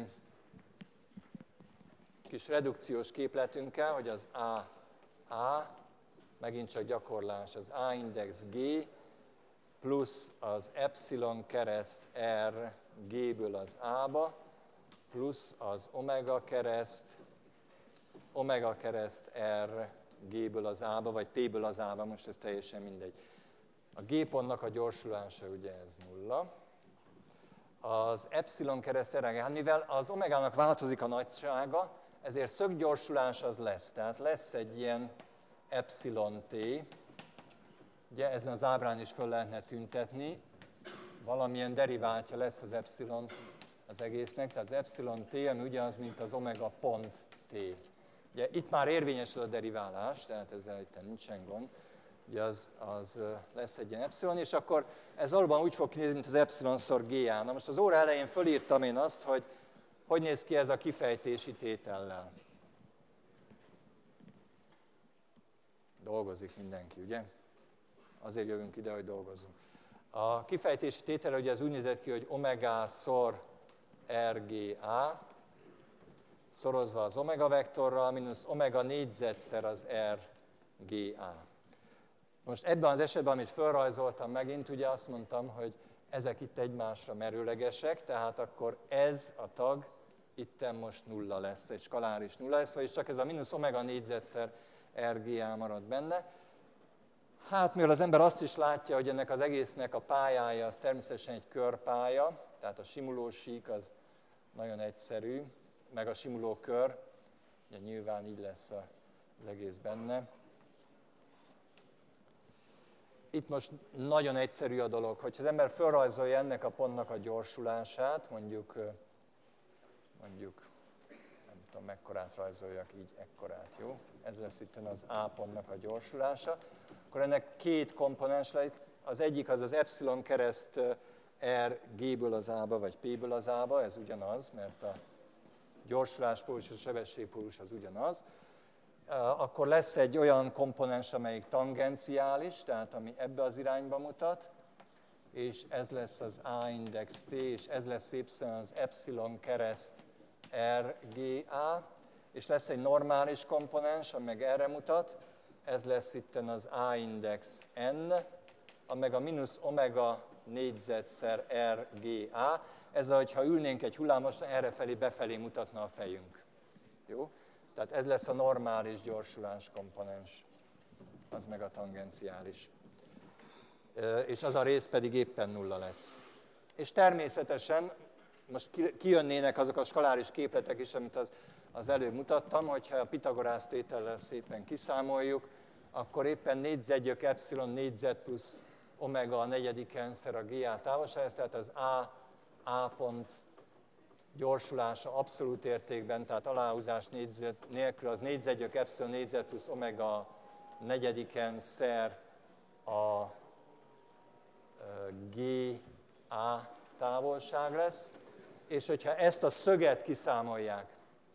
kis redukciós képletünkkel, hogy az á á, megint csak gyakorlás, az A index G, plusz az epsilon kereszt R G-ből az A-ba, plusz az omega kereszt, omega kereszt R G-ből az A-ba, vagy P-ből az A-ba, most ez teljesen mindegy. A G pontnak a gyorsulása ugye ez nulla. Az epsilon kereszt R G, hát mivel az omegának változik a nagysága, ezért szöggyorsulás az lesz. Tehát lesz egy ilyen epsilon t, ugye ezen az ábrán is föl lehetne tüntetni, valamilyen deriváltja lesz az epsilon az egésznek, tehát az epsilon t, ami ugyanaz, mint az omega pont t. Ugye itt már érvényesül a deriválás, tehát ezzel itt nincsen gond, ugye az, az lesz egy ilyen epsilon, és akkor ez valóban úgy fog kinézni, mint az epsilon-szor gá. Na most az óra elején fölírtam én azt, hogy hogy néz ki ez a kifejtési tétellel. Dolgozik mindenki, ugye? Azért jövünk ide, hogy dolgozzunk. A kifejtési tétele ugye ez úgy nézett ki, hogy omega szor er gé á, szorozva az omega vektorral, mínusz omega négyzetszer az er gé á. Most ebben az esetben, amit felrajzoltam megint, ugye azt mondtam, hogy ezek itt egymásra merőlegesek, tehát akkor ez a tag itten most nulla lesz, egy skaláris nulla lesz, vagyis csak ez a mínusz omega négyzetszer er gé á marad benne. Hát mivel az ember azt is látja, hogy ennek az egésznek a pályája az természetesen egy körpálya, tehát a simulósík az nagyon egyszerű, meg a simuló kör, ugye nyilván így lesz az egész benne. Itt most nagyon egyszerű a dolog, hogyha az ember felrajzolja ennek a pontnak a gyorsulását, mondjuk, mondjuk nem tudom mekkorát rajzoljak, így ekkorát, jó? Ez lesz itt az A pontnak a gyorsulása. Akkor ennek két komponens lesz, az egyik az az epsilon kereszt R G-ből az A-ba, vagy P-ből az A-ba, ez ugyanaz, mert a gyorsuláspólus és a sebességpólus az ugyanaz. Akkor lesz egy olyan komponens, amelyik tangenciális, tehát ami ebbe az irányba mutat, és ez lesz az A index T, és ez lesz éppen az epsilon kereszt R G A, és lesz egy normális komponens, ami meg erre mutat, ez lesz itten az A index N, ami meg a mínusz omega négyzetszer R G A, ez, hogyha ülnénk egy hullámoson, errefelé befelé mutatna a fejünk. Jó? Tehát ez lesz a normális gyorsulás komponens, az meg a tangenciális. És az a rész pedig éppen nulla lesz. És természetesen most kijönnének azok a skaláris képletek is, amit az, az előbb mutattam, hogyha a Pitagorász tétellel szépen kiszámoljuk, akkor éppen négyzetgyök epszilon négyzet plusz omega a negyedikenszer a gá távolság, tehát az A, A pont gyorsulása abszolút értékben, tehát aláhúzás négyzet nélkül az négyzetgyök epszilon négyzet plusz omega negyedikenszer a gá távolság lesz, és hogyha ezt a szöget kiszámolják,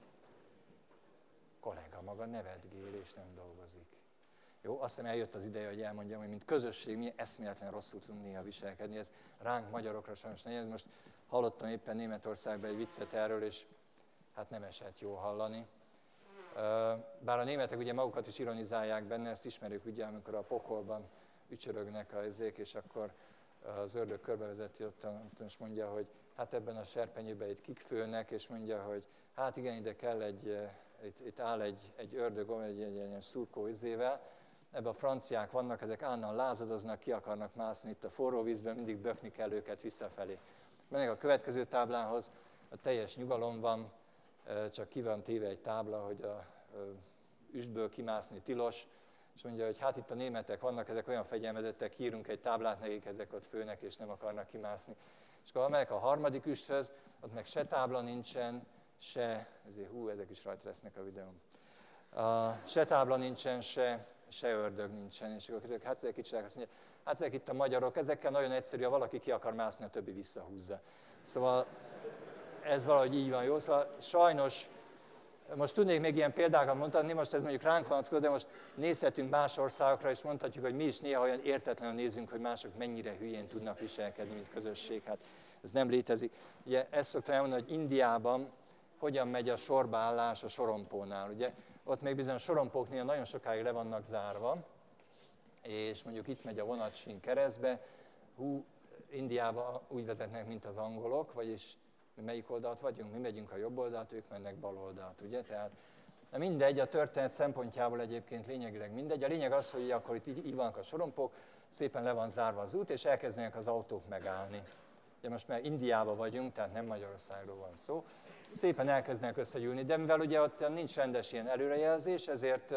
kollega maga nevetgél és nem dolgozik. Jó, azt hiszem eljött az ideje, hogy elmondjam, hogy mint közösség mi eszméletlen rosszul tudunk néha viselkedni. Ez ránk magyarokra sajnos nehéz. Most hallottam éppen Németországban egy viccet erről, és hát nem esett jó hallani. Bár a németek ugye magukat is ironizálják benne, ezt ismerjük ugye, amikor a pokolban ücsörögnek a izék, és akkor az ördög körbevezeti ott, és mondja, hogy hát ebben a serpenyőben itt kik főnek, és mondja, hogy hát igen, ide kell egy, itt, itt áll egy, egy ördög, egy, egy ilyen szurkó izével, ebben a franciák vannak, ezek állandóan lázadoznak, ki akarnak mászni itt a forró vízben, mindig bökni kell őket visszafelé. Mennek a következő táblához, a teljes nyugalom van, csak ki van téve egy tábla, hogy a üstből kimászni tilos, és mondja, hogy hát itt a németek vannak, ezek olyan fegyelmezettek, írunk egy táblát, nekik ezek ott főnek, és nem akarnak kimászni. És akkor megyek a harmadik üsthöz, ott meg se tábla nincsen, se, ezért hú, ezek is rajta lesznek a videón. Uh, se tábla nincsen, se, se ördög nincsen, és akkor hát ezek itt azt mondja, hát ezek itt a magyarok, ezekkel nagyon egyszerű, ha valaki ki akar mászni, a többi visszahúzza. Szóval ez valahogy így van, jó? Szóval sajnos, most tudnék még ilyen példákat mondani, most ez mondjuk ránk vonatkozik, de most nézhetünk más országokra, és mondhatjuk, hogy mi is néha olyan értetlenül nézünk, hogy mások mennyire hülyén tudnak viselkedni, mint közösség. Hát ez nem létezik. Ugye ezt szoktam elmondani, hogy Indiában hogyan megy a sorbaállás a sorompónál. Ugye ott még bizony a sorompóknél nagyon sokáig le vannak zárva, és mondjuk itt megy a vonatsín keresztbe, hú, Indiában úgy vezetnek, mint az angolok, vagyis mi melyik oldalt vagyunk, mi megyünk a jobb oldalt, ők mennek bal oldalt, ugye? Tehát mindegy, a történet szempontjából egyébként lényegileg mindegy. A lényeg az, hogy akkor itt így, így vannak a sorompók, szépen le van zárva az út, és elkezdenek az autók megállni. Ugye most már Indiában vagyunk, tehát nem Magyarországról van szó. Szépen elkezdenek összegyűlni, de mivel ugye ott nincs rendes ilyen előrejelzés, ezért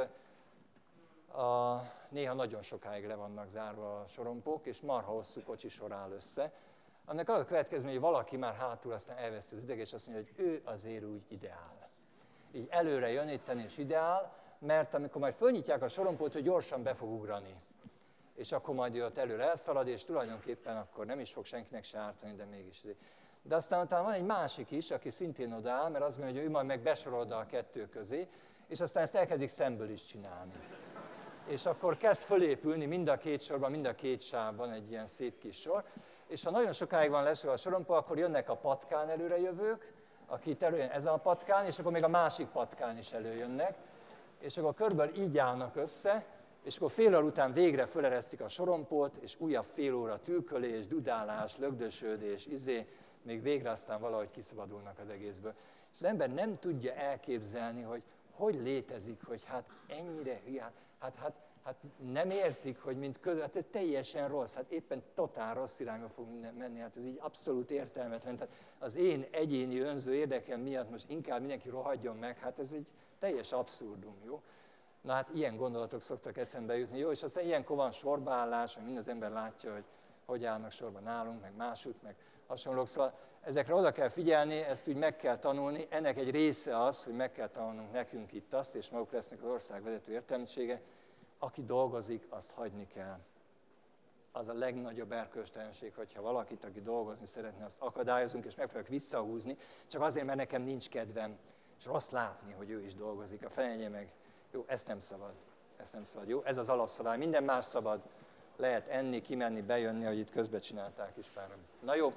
a, néha nagyon sokáig le vannak zárva a sorompók, és marha hosszú kocsisor áll össze. Annak az a következmény, hogy valaki már hátul aztán elveszi az ideget, és azt mondja, hogy ő azért úgy ideál. Így előre jön itten és ideál, mert amikor majd fölnyitják a sorompót, hogy gyorsan be fog ugrani. És akkor majd ő ott előre elszalad, és tulajdonképpen akkor nem is fog senkinek se ártani, de mégis. De aztán utána van egy másik is, aki szintén odaáll, mert azt gondolja, hogy ő majd meg besorol oda a kettő közé, és aztán ezt elkezdik szemből is csinálni. És akkor kezd fölépülni mind a két sorban, mind a két sávban egy ilyen szép kis sor, és ha nagyon sokáig van lesorolva a sorompó, akkor jönnek a patkán előrejövők, aki itt előjön ezen a patkán, és akkor még a másik patkán is előjönnek, és akkor körülbelül így állnak össze, és akkor fél óra után végre föleresztik a sorompót, és újabb fél óra tűkölés, dudálás, lögdösödés, izé, még végre aztán valahogy kiszabadulnak az egészből. És az ember nem tudja elképzelni, hogy hogy létezik, hogy hát ennyire hülye, hát, hát, hát nem értik, hogy mint közül, hát ez teljesen rossz, hát éppen totál rossz irányba fog menni, hát ez így abszolút értelmetlen. Tehát az én egyéni önző érdekem miatt most inkább mindenki rohadjon meg, hát ez egy teljes abszurdum, jó? Na hát ilyen gondolatok szoktak eszembe jutni, jó? És aztán ilyenkor van sorbaállás, meg minden az ember látja, hogy hogy állnak sorban nálunk, meg másút, meg hasonlók. Szóval ezekre oda kell figyelni, ezt úgy meg kell tanulni. Ennek egy része az, hogy meg kell tanulnunk nekünk itt azt, és maguk lesznek az ország vezető értelmisége, aki dolgozik, azt hagyni kell. Az a legnagyobb erkölcstelenség, hogyha valakit, aki dolgozni szeretne, azt akadályozunk, és megpróbáljuk visszahúzni, csak azért, mert nekem nincs kedvem, és rossz látni, hogy ő is dolgozik, a fejenye meg. Jó, ezt nem szabad. Ezt nem szabad, jó? Ez az alapszabály. Minden más szabad. Lehet enni, kimenni, bejönni, ahogy itt közbe csinálták is párom. Na jó.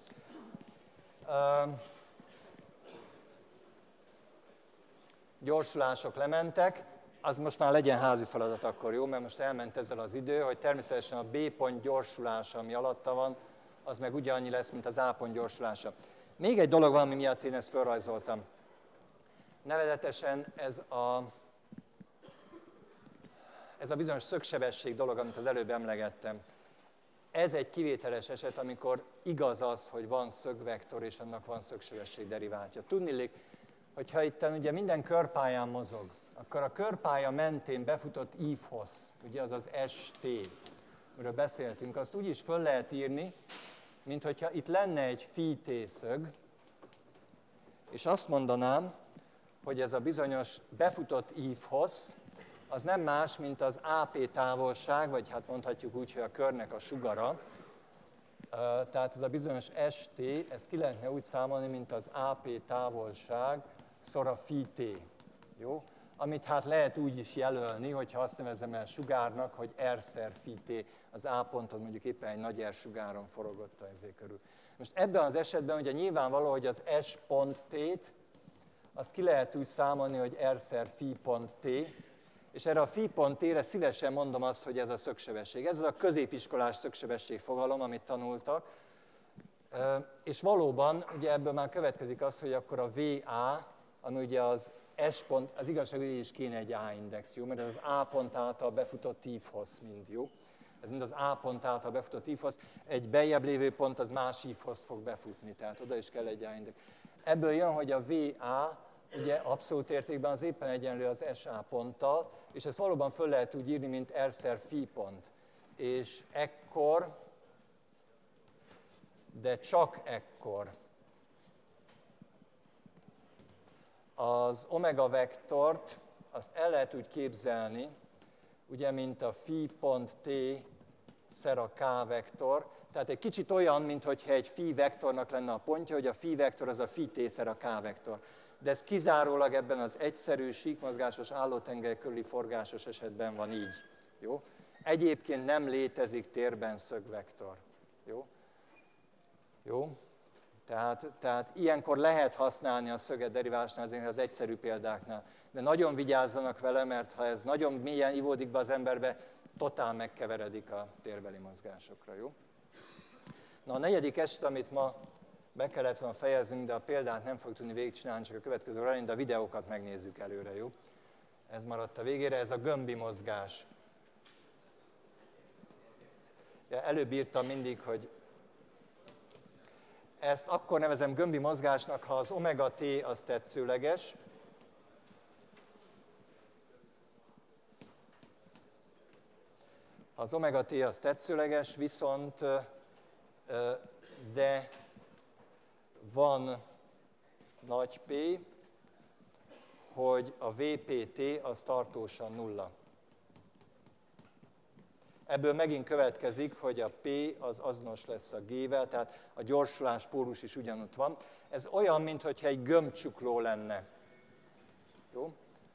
Uh, gyorsulások lementek. Az most már legyen házi feladat akkor, jó? Mert most elment ezzel az idő, hogy természetesen a B pont gyorsulása, ami alatta van, az meg ugyanannyi lesz, mint az A pont gyorsulása. Még egy dolog van, ami miatt én ezt felrajzoltam. Nevezetesen ez a, ez a bizonyos szögsebesség dolog, amit az előbb emlegettem. ez egy kivételes eset, amikor igaz az, hogy van szögvektor, és annak van szögsebesség deriváltja. Tudniillik, hogyha itt ugye minden körpályán mozog, akkor a körpálya mentén befutott ívhossz, ugye az az es té, amiről beszéltünk, azt úgy is föl lehet írni, mint hogyha itt lenne egy phi t szög, és azt mondanám, hogy ez a bizonyos befutott ívhossz, az nem más, mint az á pé távolság, vagy hát mondhatjuk úgy, hogy a körnek a sugara. Tehát ez a bizonyos es té, ezt ki lehetne úgy számolni, mint az á pé távolság szor a phi t. Jó? Amit hát lehet úgy is jelölni, hogyha azt nevezem el sugárnak, hogy R-szer phi t, az A ponton mondjuk éppen egy nagy R sugáron forogott a ezé körül. Most ebben az esetben ugye nyilvánvaló, hogy az S pont t-t, azt ki lehet úgy számolni, hogy R-szer phi pont t, és erre a phi pont t-re szívesen mondom azt, hogy ez a szögsebesség. Ez az a középiskolás szögsebesség fogalom, amit tanultak. És valóban ugye ebből már következik az, hogy akkor a vé á, ami ugye az S pont, az igazság, hogy is kéne egy A-index, jó? Mert ez az A pont által befutott ívhossz mind, jó? Ez mind az A pont által befutott ívhossz. Egy beljebb lévő pont az más ívhoszt fog befutni, tehát oda is kell egy A-index. Ebből jön, hogy a vé á ugye abszolút értékben az éppen egyenlő az es á ponttal, és ezt valóban föl lehet úgy írni, mint R-szer phi pont. És ekkor, de csak ekkor, az omega vektort, azt el lehet úgy képzelni, ugye, mint a phi pont t szer a k vektor, tehát egy kicsit olyan, mintha egy phi vektornak lenne a pontja, hogy a phi vektor az a phi t szer a k vektor. De ez kizárólag ebben az egyszerű, síkmozgásos, állótengely körüli forgásos esetben van így. Jó? Egyébként nem létezik térben szögvektor. Jó? Jó? Tehát, tehát ilyenkor lehet használni a szöget deriválásnál, az egyszerű példáknál. De nagyon vigyázzanak vele, mert ha ez nagyon mélyen ivódik be az emberbe, totál megkeveredik a térbeli mozgásokra. Jó? Na, a negyedik eset, amit ma be kellett volna fejeznünk, de a példát nem fogjuk tudni végigcsinálni, csak a következő órán, de a videókat megnézzük előre, jó? Ez maradt a végére, ez a gömbi mozgás. Ja, előbb írtam mindig, hogy ezt akkor nevezem gömbi mozgásnak, ha az omega t az tetszőleges, ha az omega t az tetszőleges, viszont de van nagy P, hogy a vé pé té az tartósan nulla. Ebből megint következik, hogy a P az azonos lesz a G-vel, tehát a gyorsulás pólus is ugyanott van. Ez olyan, mintha egy gömbcsukló lenne. Jó?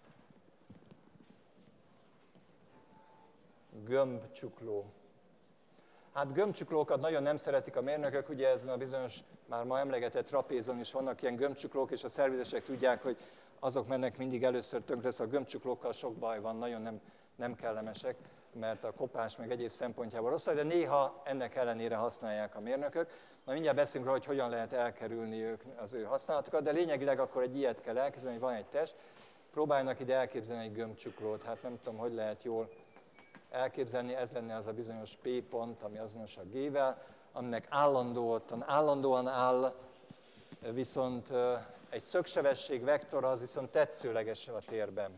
Gömbcsukló. Hát gömbcsuklókat nagyon nem szeretik a mérnökök, ugye ezen a bizonyos, már ma emlegetett trapézon is vannak ilyen gömbcsuklók, és a szervizesek tudják, hogy azok mennek mindig először tönkre, szóval a gömbcsuklókkal sok baj van, nagyon nem, nem kellemesek, mert a kopás meg egyéb szempontjából rosszak, de néha ennek ellenére használják a mérnökök. Na mindjárt beszélünk róla, hogy hogyan lehet elkerülni ők, az ő használatukat, de lényegileg akkor egy ilyet kell elképzelni, hogy van egy test, próbálnak ide elképzelni egy gömbcsuklót, hát nem tudom, hogy lehet jól elképzelni, ez lenne az a bizonyos P pont, ami azonos a G-vel, aminek állandóan, állandóan áll, viszont egy szögsebesség vektor az viszont tetszőleges a térben.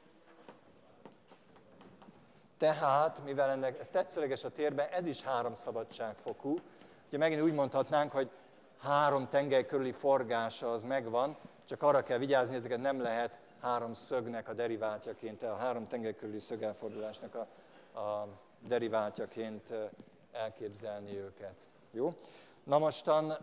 Tehát, mivel ennek, ez tetszőleges a térben, ez is három szabadságfokú. Ugye megint úgy mondhatnánk, hogy három tengely körüli forgása az megvan, csak arra kell vigyázni, ezeket nem lehet három szögnek a deriváltjaként, a három tengely körüli szögelfordulásnak a, a deriváltjaként elképzelni őket. Jó? Na mostan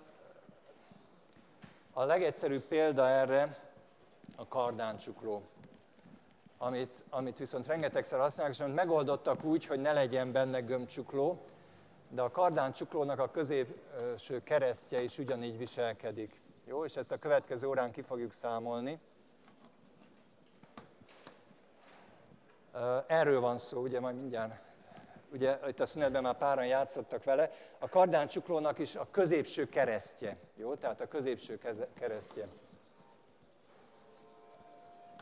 a legegyszerűbb példa erre a kardáncukló, amit, amit viszont rengetegszer használnak, és amit megoldottak úgy, hogy ne legyen benne gömbcsukló, de a kardáncuklónak a középső keresztje is ugyanígy viselkedik. Jó? És ezt a következő órán ki fogjuk számolni. Erről van szó, ugye majd mindjárt, ugye itt a szünetben már páran játszottak vele, a kardáncuklónak is a középső keresztje, jó? Tehát a középső keresztje.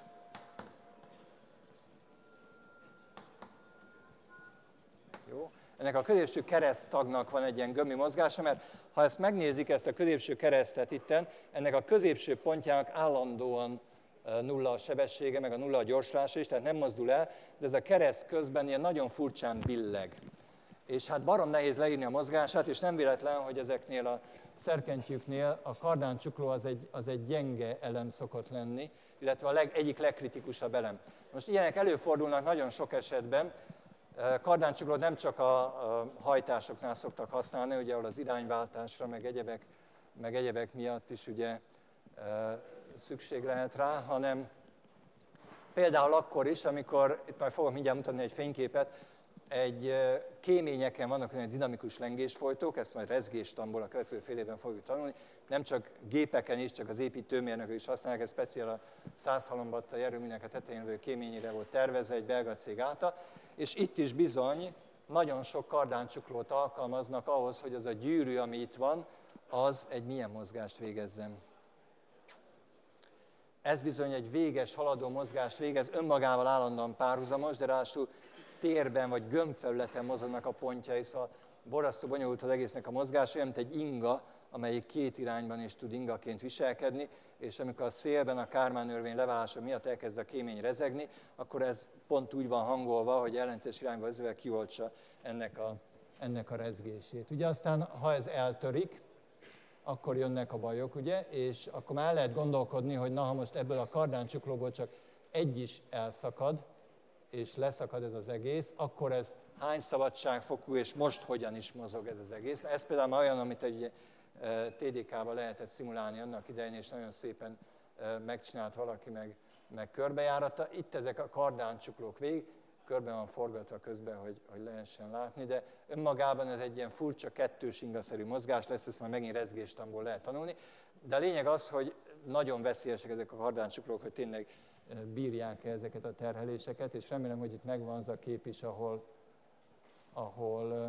Jó? Ennek a középső kereszttagnak van egy ilyen gömbi mozgása, mert ha ezt megnézik, ezt a középső keresztet itten, ennek a középső pontjának állandóan nulla a sebessége, meg a nulla a gyorsulása is, tehát nem mozdul el, de ez a kereszt közben ilyen nagyon furcsán billeg. És hát barom nehéz leírni a mozgását, és nem véletlen, hogy ezeknél a szerkentyűknél a kardáncsukló az egy, az egy gyenge elem szokott lenni, illetve a leg, egyik legkritikusabb elem. Most ilyenek előfordulnak nagyon sok esetben. Kardáncsuklót nem csak a, a hajtásoknál szoktak használni, ugye, ahol az irányváltásra, meg egyebek, meg egyebek miatt is ugye, e, szükség lehet rá, hanem például akkor is, amikor, itt majd fogok mindjárt mutatni egy fényképet, egy kéményeken vannak olyan dinamikus lengésfolytók, ezt majd rezgéstamból a következő fél évben fogjuk tanulni, nem csak gépeken is, csak az építőmérnökök is használják, ez speciál a Százhalombatta erőműnek a tetején lévő kéményére volt tervezve, egy belga cég által, és itt is bizony nagyon sok kardáncsuklót alkalmaznak ahhoz, hogy az a gyűrű, ami itt van, az egy milyen mozgást végezzen. Ez bizony egy véges, haladó mozgást végez, önmagával állandóan párhuzamos, de ráadásul térben vagy gömbfelületen mozognak a pontjai, szóval borzasztó bonyolult az egésznek a mozgása, olyan, mint egy inga, amelyik két irányban is tud ingaként viselkedni, és amikor a szélben a Kármán örvény leválása miatt elkezd a kémény rezegni, akkor ez pont úgy van hangolva, hogy ellentétes irányba vezetve kioltsa ennek a, ennek a rezgését. Ugye aztán, ha ez eltörik, akkor jönnek a bajok, ugye, és akkor már el lehet gondolkodni, hogy na, ha most ebből a kardáncsuklóból csak egy is elszakad, és leszakad ez az egész, akkor ez hány szabadságfokú, és most hogyan is mozog ez az egész. Ez például már olyan, amit egy té dé ká-ban lehetett szimulálni annak idején, és nagyon szépen megcsinált valaki, meg, meg körbejáratta. Itt ezek a kardáncsuklók végig, körbe van forgatva közben, hogy, hogy lehessen látni, de önmagában ez egy ilyen furcsa kettős ingaszerű mozgás lesz, ezt már megint rezgéstamból lehet tanulni. De a lényeg az, hogy nagyon veszélyesek ezek a kardáncsuklók, hogy tényleg bírják-e ezeket a terheléseket, és remélem, hogy itt megvan az a kép is, ahol, ahol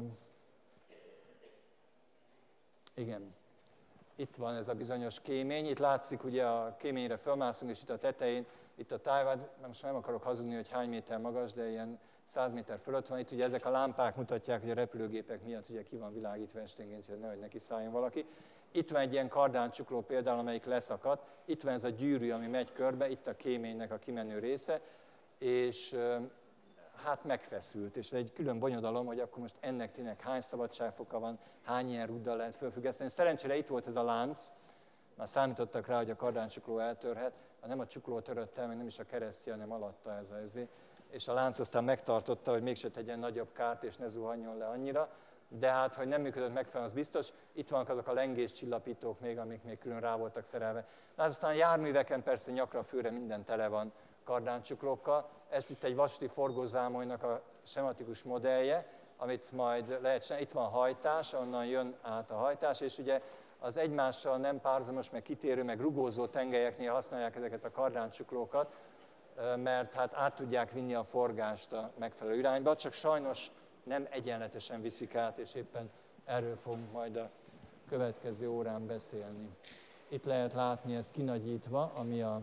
igen, itt van ez a bizonyos kémény, itt látszik, ugye a kéményre fölmászunk, és itt a tetején, itt a tájvad, most nem akarok hazudni, hogy hány méter magas, de ilyen száz méter fölött van, itt ugye ezek a lámpák mutatják, hogy a repülőgépek miatt ugye ki van világítva esténként, hogy nehogy neki szálljon valaki. Itt van egy ilyen kardáncsukló például, amelyik leszakadt, itt van ez a gyűrű, ami megy körbe, itt a kéménynek a kimenő része, és hát megfeszült, és egy külön bonyodalom, hogy akkor most ennek tényleg hány szabadságfoka van, hány ilyen rúddal lehet fölfüggeszteni. Szerencsére itt volt ez a lánc, már számítottak rá, hogy a kardáncsukló eltörhet, nem a csukló törött el, meg nem is a keresztje, hanem alatta ez a ezé. És a lánc aztán megtartotta, hogy mégse tegyen nagyobb kárt, és ne zuhanjon le annyira. De hát, hogy nem működött megfelelően, az biztos. Itt vannak azok a lengéscsillapítók még, amik még külön rá voltak szerelve. Hát aztán a járműveken persze nyakra főre minden tele van kardáncsuklókkal. Ez itt egy vasúti forgózámolynak a sematikus modellje, amit majd lehet csinálni. Itt van a hajtás, onnan jön át a hajtás, és ugye az egymással nem párhuzamos, meg kitérő, meg rugózó tengelyeknél használják ezeket a kardáncsuklókat, mert hát át tudják vinni a forgást a megfelelő irányba, csak sajnos nem egyenletesen viszik át, és éppen erről fogunk majd a következő órán beszélni. Itt lehet látni ezt kinagyítva, ami a,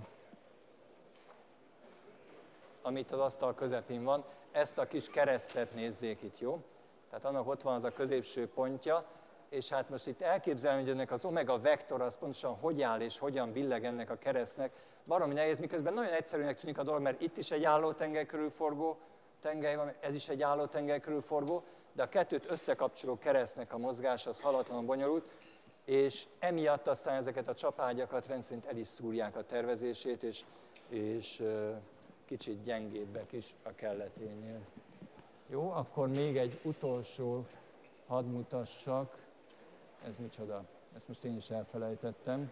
amit az asztal közepén van. Ezt a kis keresztet nézzék itt, jó? Tehát annak ott van az a középső pontja, és hát most itt elképzelni, hogy ennek az omega vektor az pontosan hogy áll és hogyan billeg ennek a keresztnek, baromi nehéz, miközben nagyon egyszerűnek tűnik a dolog, mert itt is egy álló tengely körül forgó tengely van, ez is egy álló tengely körül forgó, de a kettőt összekapcsoló keresztnek a mozgása az halatlanul bonyolult, és emiatt aztán ezeket a csapágyakat rendszerint el is szúrják a tervezését, és, és kicsit gyengébbek is a kelleténél. Jó, akkor még egy utolsó hadd mutassak. Ez micsoda? Ezt most én is elfelejtettem.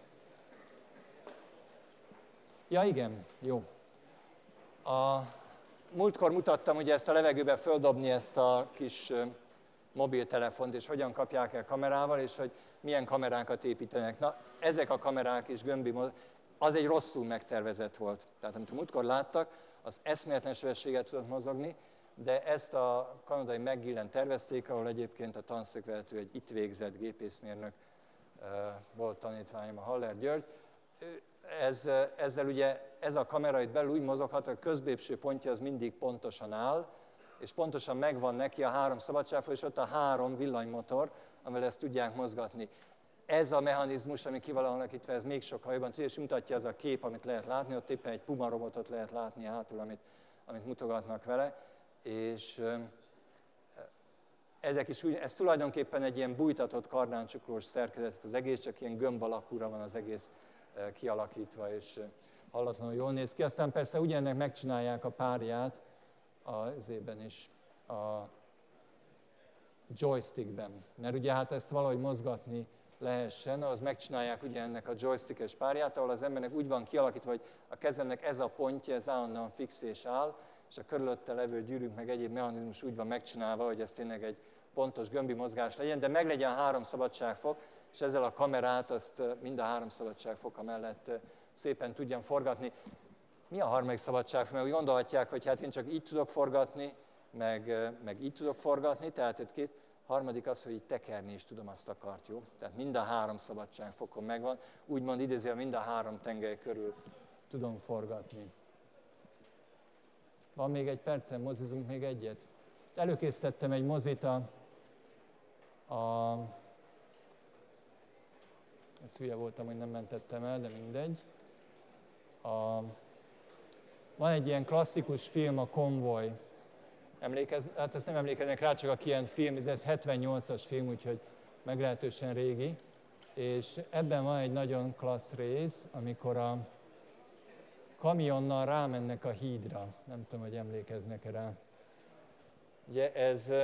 Ja, igen, jó. A múltkor mutattam ugye ezt a levegőbe földobni ezt a kis mobiltelefont, és hogyan kapják el kamerával, és hogy milyen kamerákat építenek. Na, ezek a kamerák is gömbi, az egy rosszul megtervezett volt. Tehát amit a múltkor láttak, az eszméletlen sebességgel tudott mozogni, de ezt a kanadai McGillen tervezték, ahol egyébként a tanszékvezető egy itt végzett gépészmérnök volt tanítványom, a Haller György. Ez, ezzel ugye ez a kamera itt belül úgy mozoghat, hogy a közbépső pontja az mindig pontosan áll, és pontosan megvan neki a három szabadságfok, és ott a három villanymotor, amivel ezt tudják mozgatni. Ez a mechanizmus, ami ki van alakítva, ez még sokkal jobban tudja, és mutatja az a kép, amit lehet látni, ott éppen egy Puma robotot lehet látni hátul, amit, amit mutogatnak vele, és ezek is úgy, ez tulajdonképpen egy ilyen bújtatott kardáncsuklós szerkezet, az egész csak ilyen gömb alakúra van az egész kialakítva, és hallatlanul jól néz ki. Aztán persze ugyanennek megcsinálják a párját az ében is, a joystickben, mert ugye hát ezt valahogy mozgatni lehessen, ahhoz megcsinálják ugye ennek a joystickes párját, ahol az embernek úgy van kialakítva, hogy a kezemnek ez a pontja, ez állandóan fix és áll, és a körülötte levő gyűrűk meg egyéb mechanizmus úgy van megcsinálva, hogy ez tényleg egy pontos gömbi mozgás legyen, de meglegyen a három szabadságfok, és ezzel a kamerát azt mind a három szabadságfoka mellett szépen tudjam forgatni. Mi a harmadik szabadságfok? Mert úgy gondolhatják, hogy hát én csak így tudok forgatni, meg, meg így tudok forgatni, tehát egy két, harmadik az, hogy így tekerni is tudom azt a kart, jó? Tehát mind a három szabadságfokon megvan, úgymond idézően mind a három tengely körül tudom forgatni. Van még egy percen, mozizunk még egyet. Előkészítettem egy mozit a, a... Ez hülye voltam, hogy nem mentettem el, de mindegy. A, van egy ilyen klasszikus film, a Konvoj. Emlékez, hát ezt nem emlékeznek rá, csak aki ilyen film, ez hetvennyolcas film, úgyhogy meglehetősen régi. És ebben van egy nagyon klassz rész, amikor a kamionnal rámennek a hídra. Nem tudom, hogy emlékeznek-e rá. Ugye ez...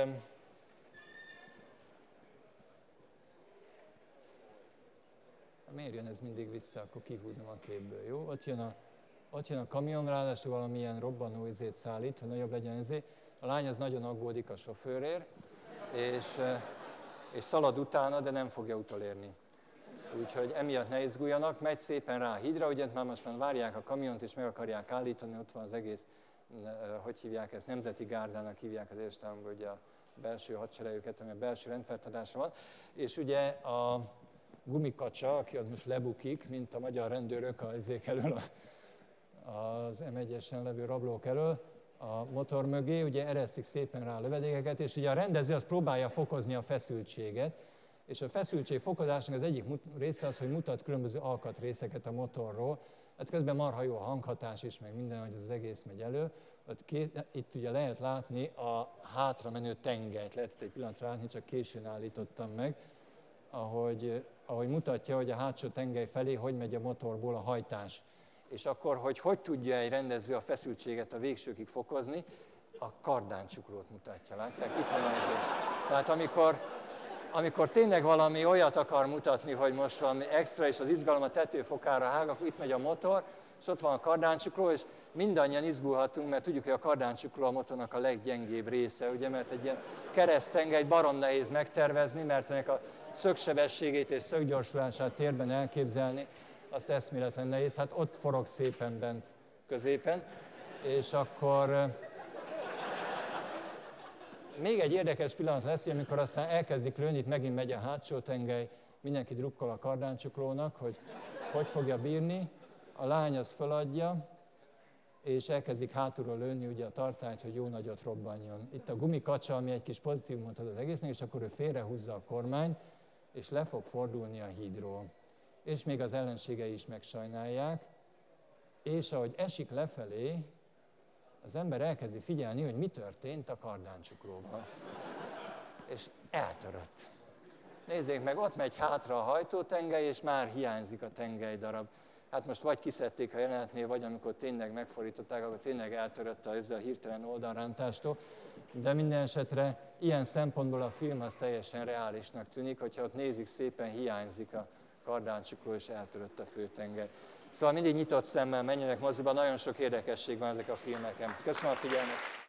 Miért jön ez mindig vissza? Akkor kihúzom a képből, jó? Ott jön a, ott jön a kamion, ráadásul valamilyen robbanó izét szállít, hogy nagyobb legyen izé. A lány az nagyon aggódik a sofőrért, és, és szalad utána, de nem fogja utolérni. Úgyhogy emiatt ne izguljanak, megy szépen rá a hídra, ugye már most már várják a kamiont, és meg akarják állítani, ott van az egész, hogy hívják ezt, nemzeti gárdának hívják az Egyesült ugye a belső hadseregüket, ami a belső rendfenntartásra van. És ugye a gumikacsa, aki ott most lebukik, mint a magyar rendőrök az izék elől, az em egyesen levő rablók elől, a motor mögé, ugye eresztik szépen rá a lövedékeket, és ugye a rendező az próbálja fokozni a feszültséget, és a feszültség fokozásnak az egyik része az, hogy mutat különböző alkatrészeket a motorról, hát közben marha jó a hanghatás is, meg minden, hogy az egész megy elő. Itt ugye lehet látni a hátra menő tengelyt, lehet egy pillanatra látni, csak későn állítottam meg, ahogy, ahogy mutatja, hogy a hátsó tengely felé hogy megy a motorból a hajtás. És akkor, hogy hogy tudja egy rendező a feszültséget a végsőkig fokozni, a kardáncsuklót mutatja, látják? Itt van ezért. Tehát amikor, amikor tényleg valami olyat akar mutatni, hogy most van extra, és az izgalom a tetőfokára hág, akkor itt megy a motor, és ott van a kardáncsukló, és mindannyian izgulhatunk, mert tudjuk, hogy a kardáncsukló a motornak a leggyengébb része, ugye, mert egy ilyen keresztengelyt barom nehéz megtervezni, mert ennek a szögsebességét és szöggyorsulását térben elképzelni, azt eszméletlen nehéz, hát ott forog szépen bent középen, és akkor még egy érdekes pillanat lesz, amikor aztán elkezdik lőni, itt megint megy a hátsó tengely, mindenki drukkol a kardáncsuklónak, hogy hogy fogja bírni, a lány az föladja, és elkezdik hátulról lőni ugye a tartályt, hogy jó nagyot robbanjon. Itt a gumikacsa, ami egy kis pozitívumot ad az egésznek, és akkor ő félrehúzza a kormányt, és le fog fordulni a hídról. És még az ellenségei is megsajnálják, és ahogy esik lefelé, az ember elkezdi figyelni, hogy mi történt a kardáncsuklóval. És eltörött. Nézzék meg, ott megy hátra a hajtótengely, és már hiányzik a tengelydarab. Hát most vagy kiszedték a jelenetnél, vagy amikor tényleg megfordították, akkor tényleg eltörött a, ezzel a hirtelen oldalrántástól. De minden esetre ilyen szempontból a film az teljesen reálisnak tűnik, hogyha ott nézik, szépen hiányzik a kardáncsukló, és eltörött a főtengely. Szóval mindig nyitott szemmel menjenek moziba, nagyon sok érdekesség van ezek a filmeken. Köszönöm a figyelmet!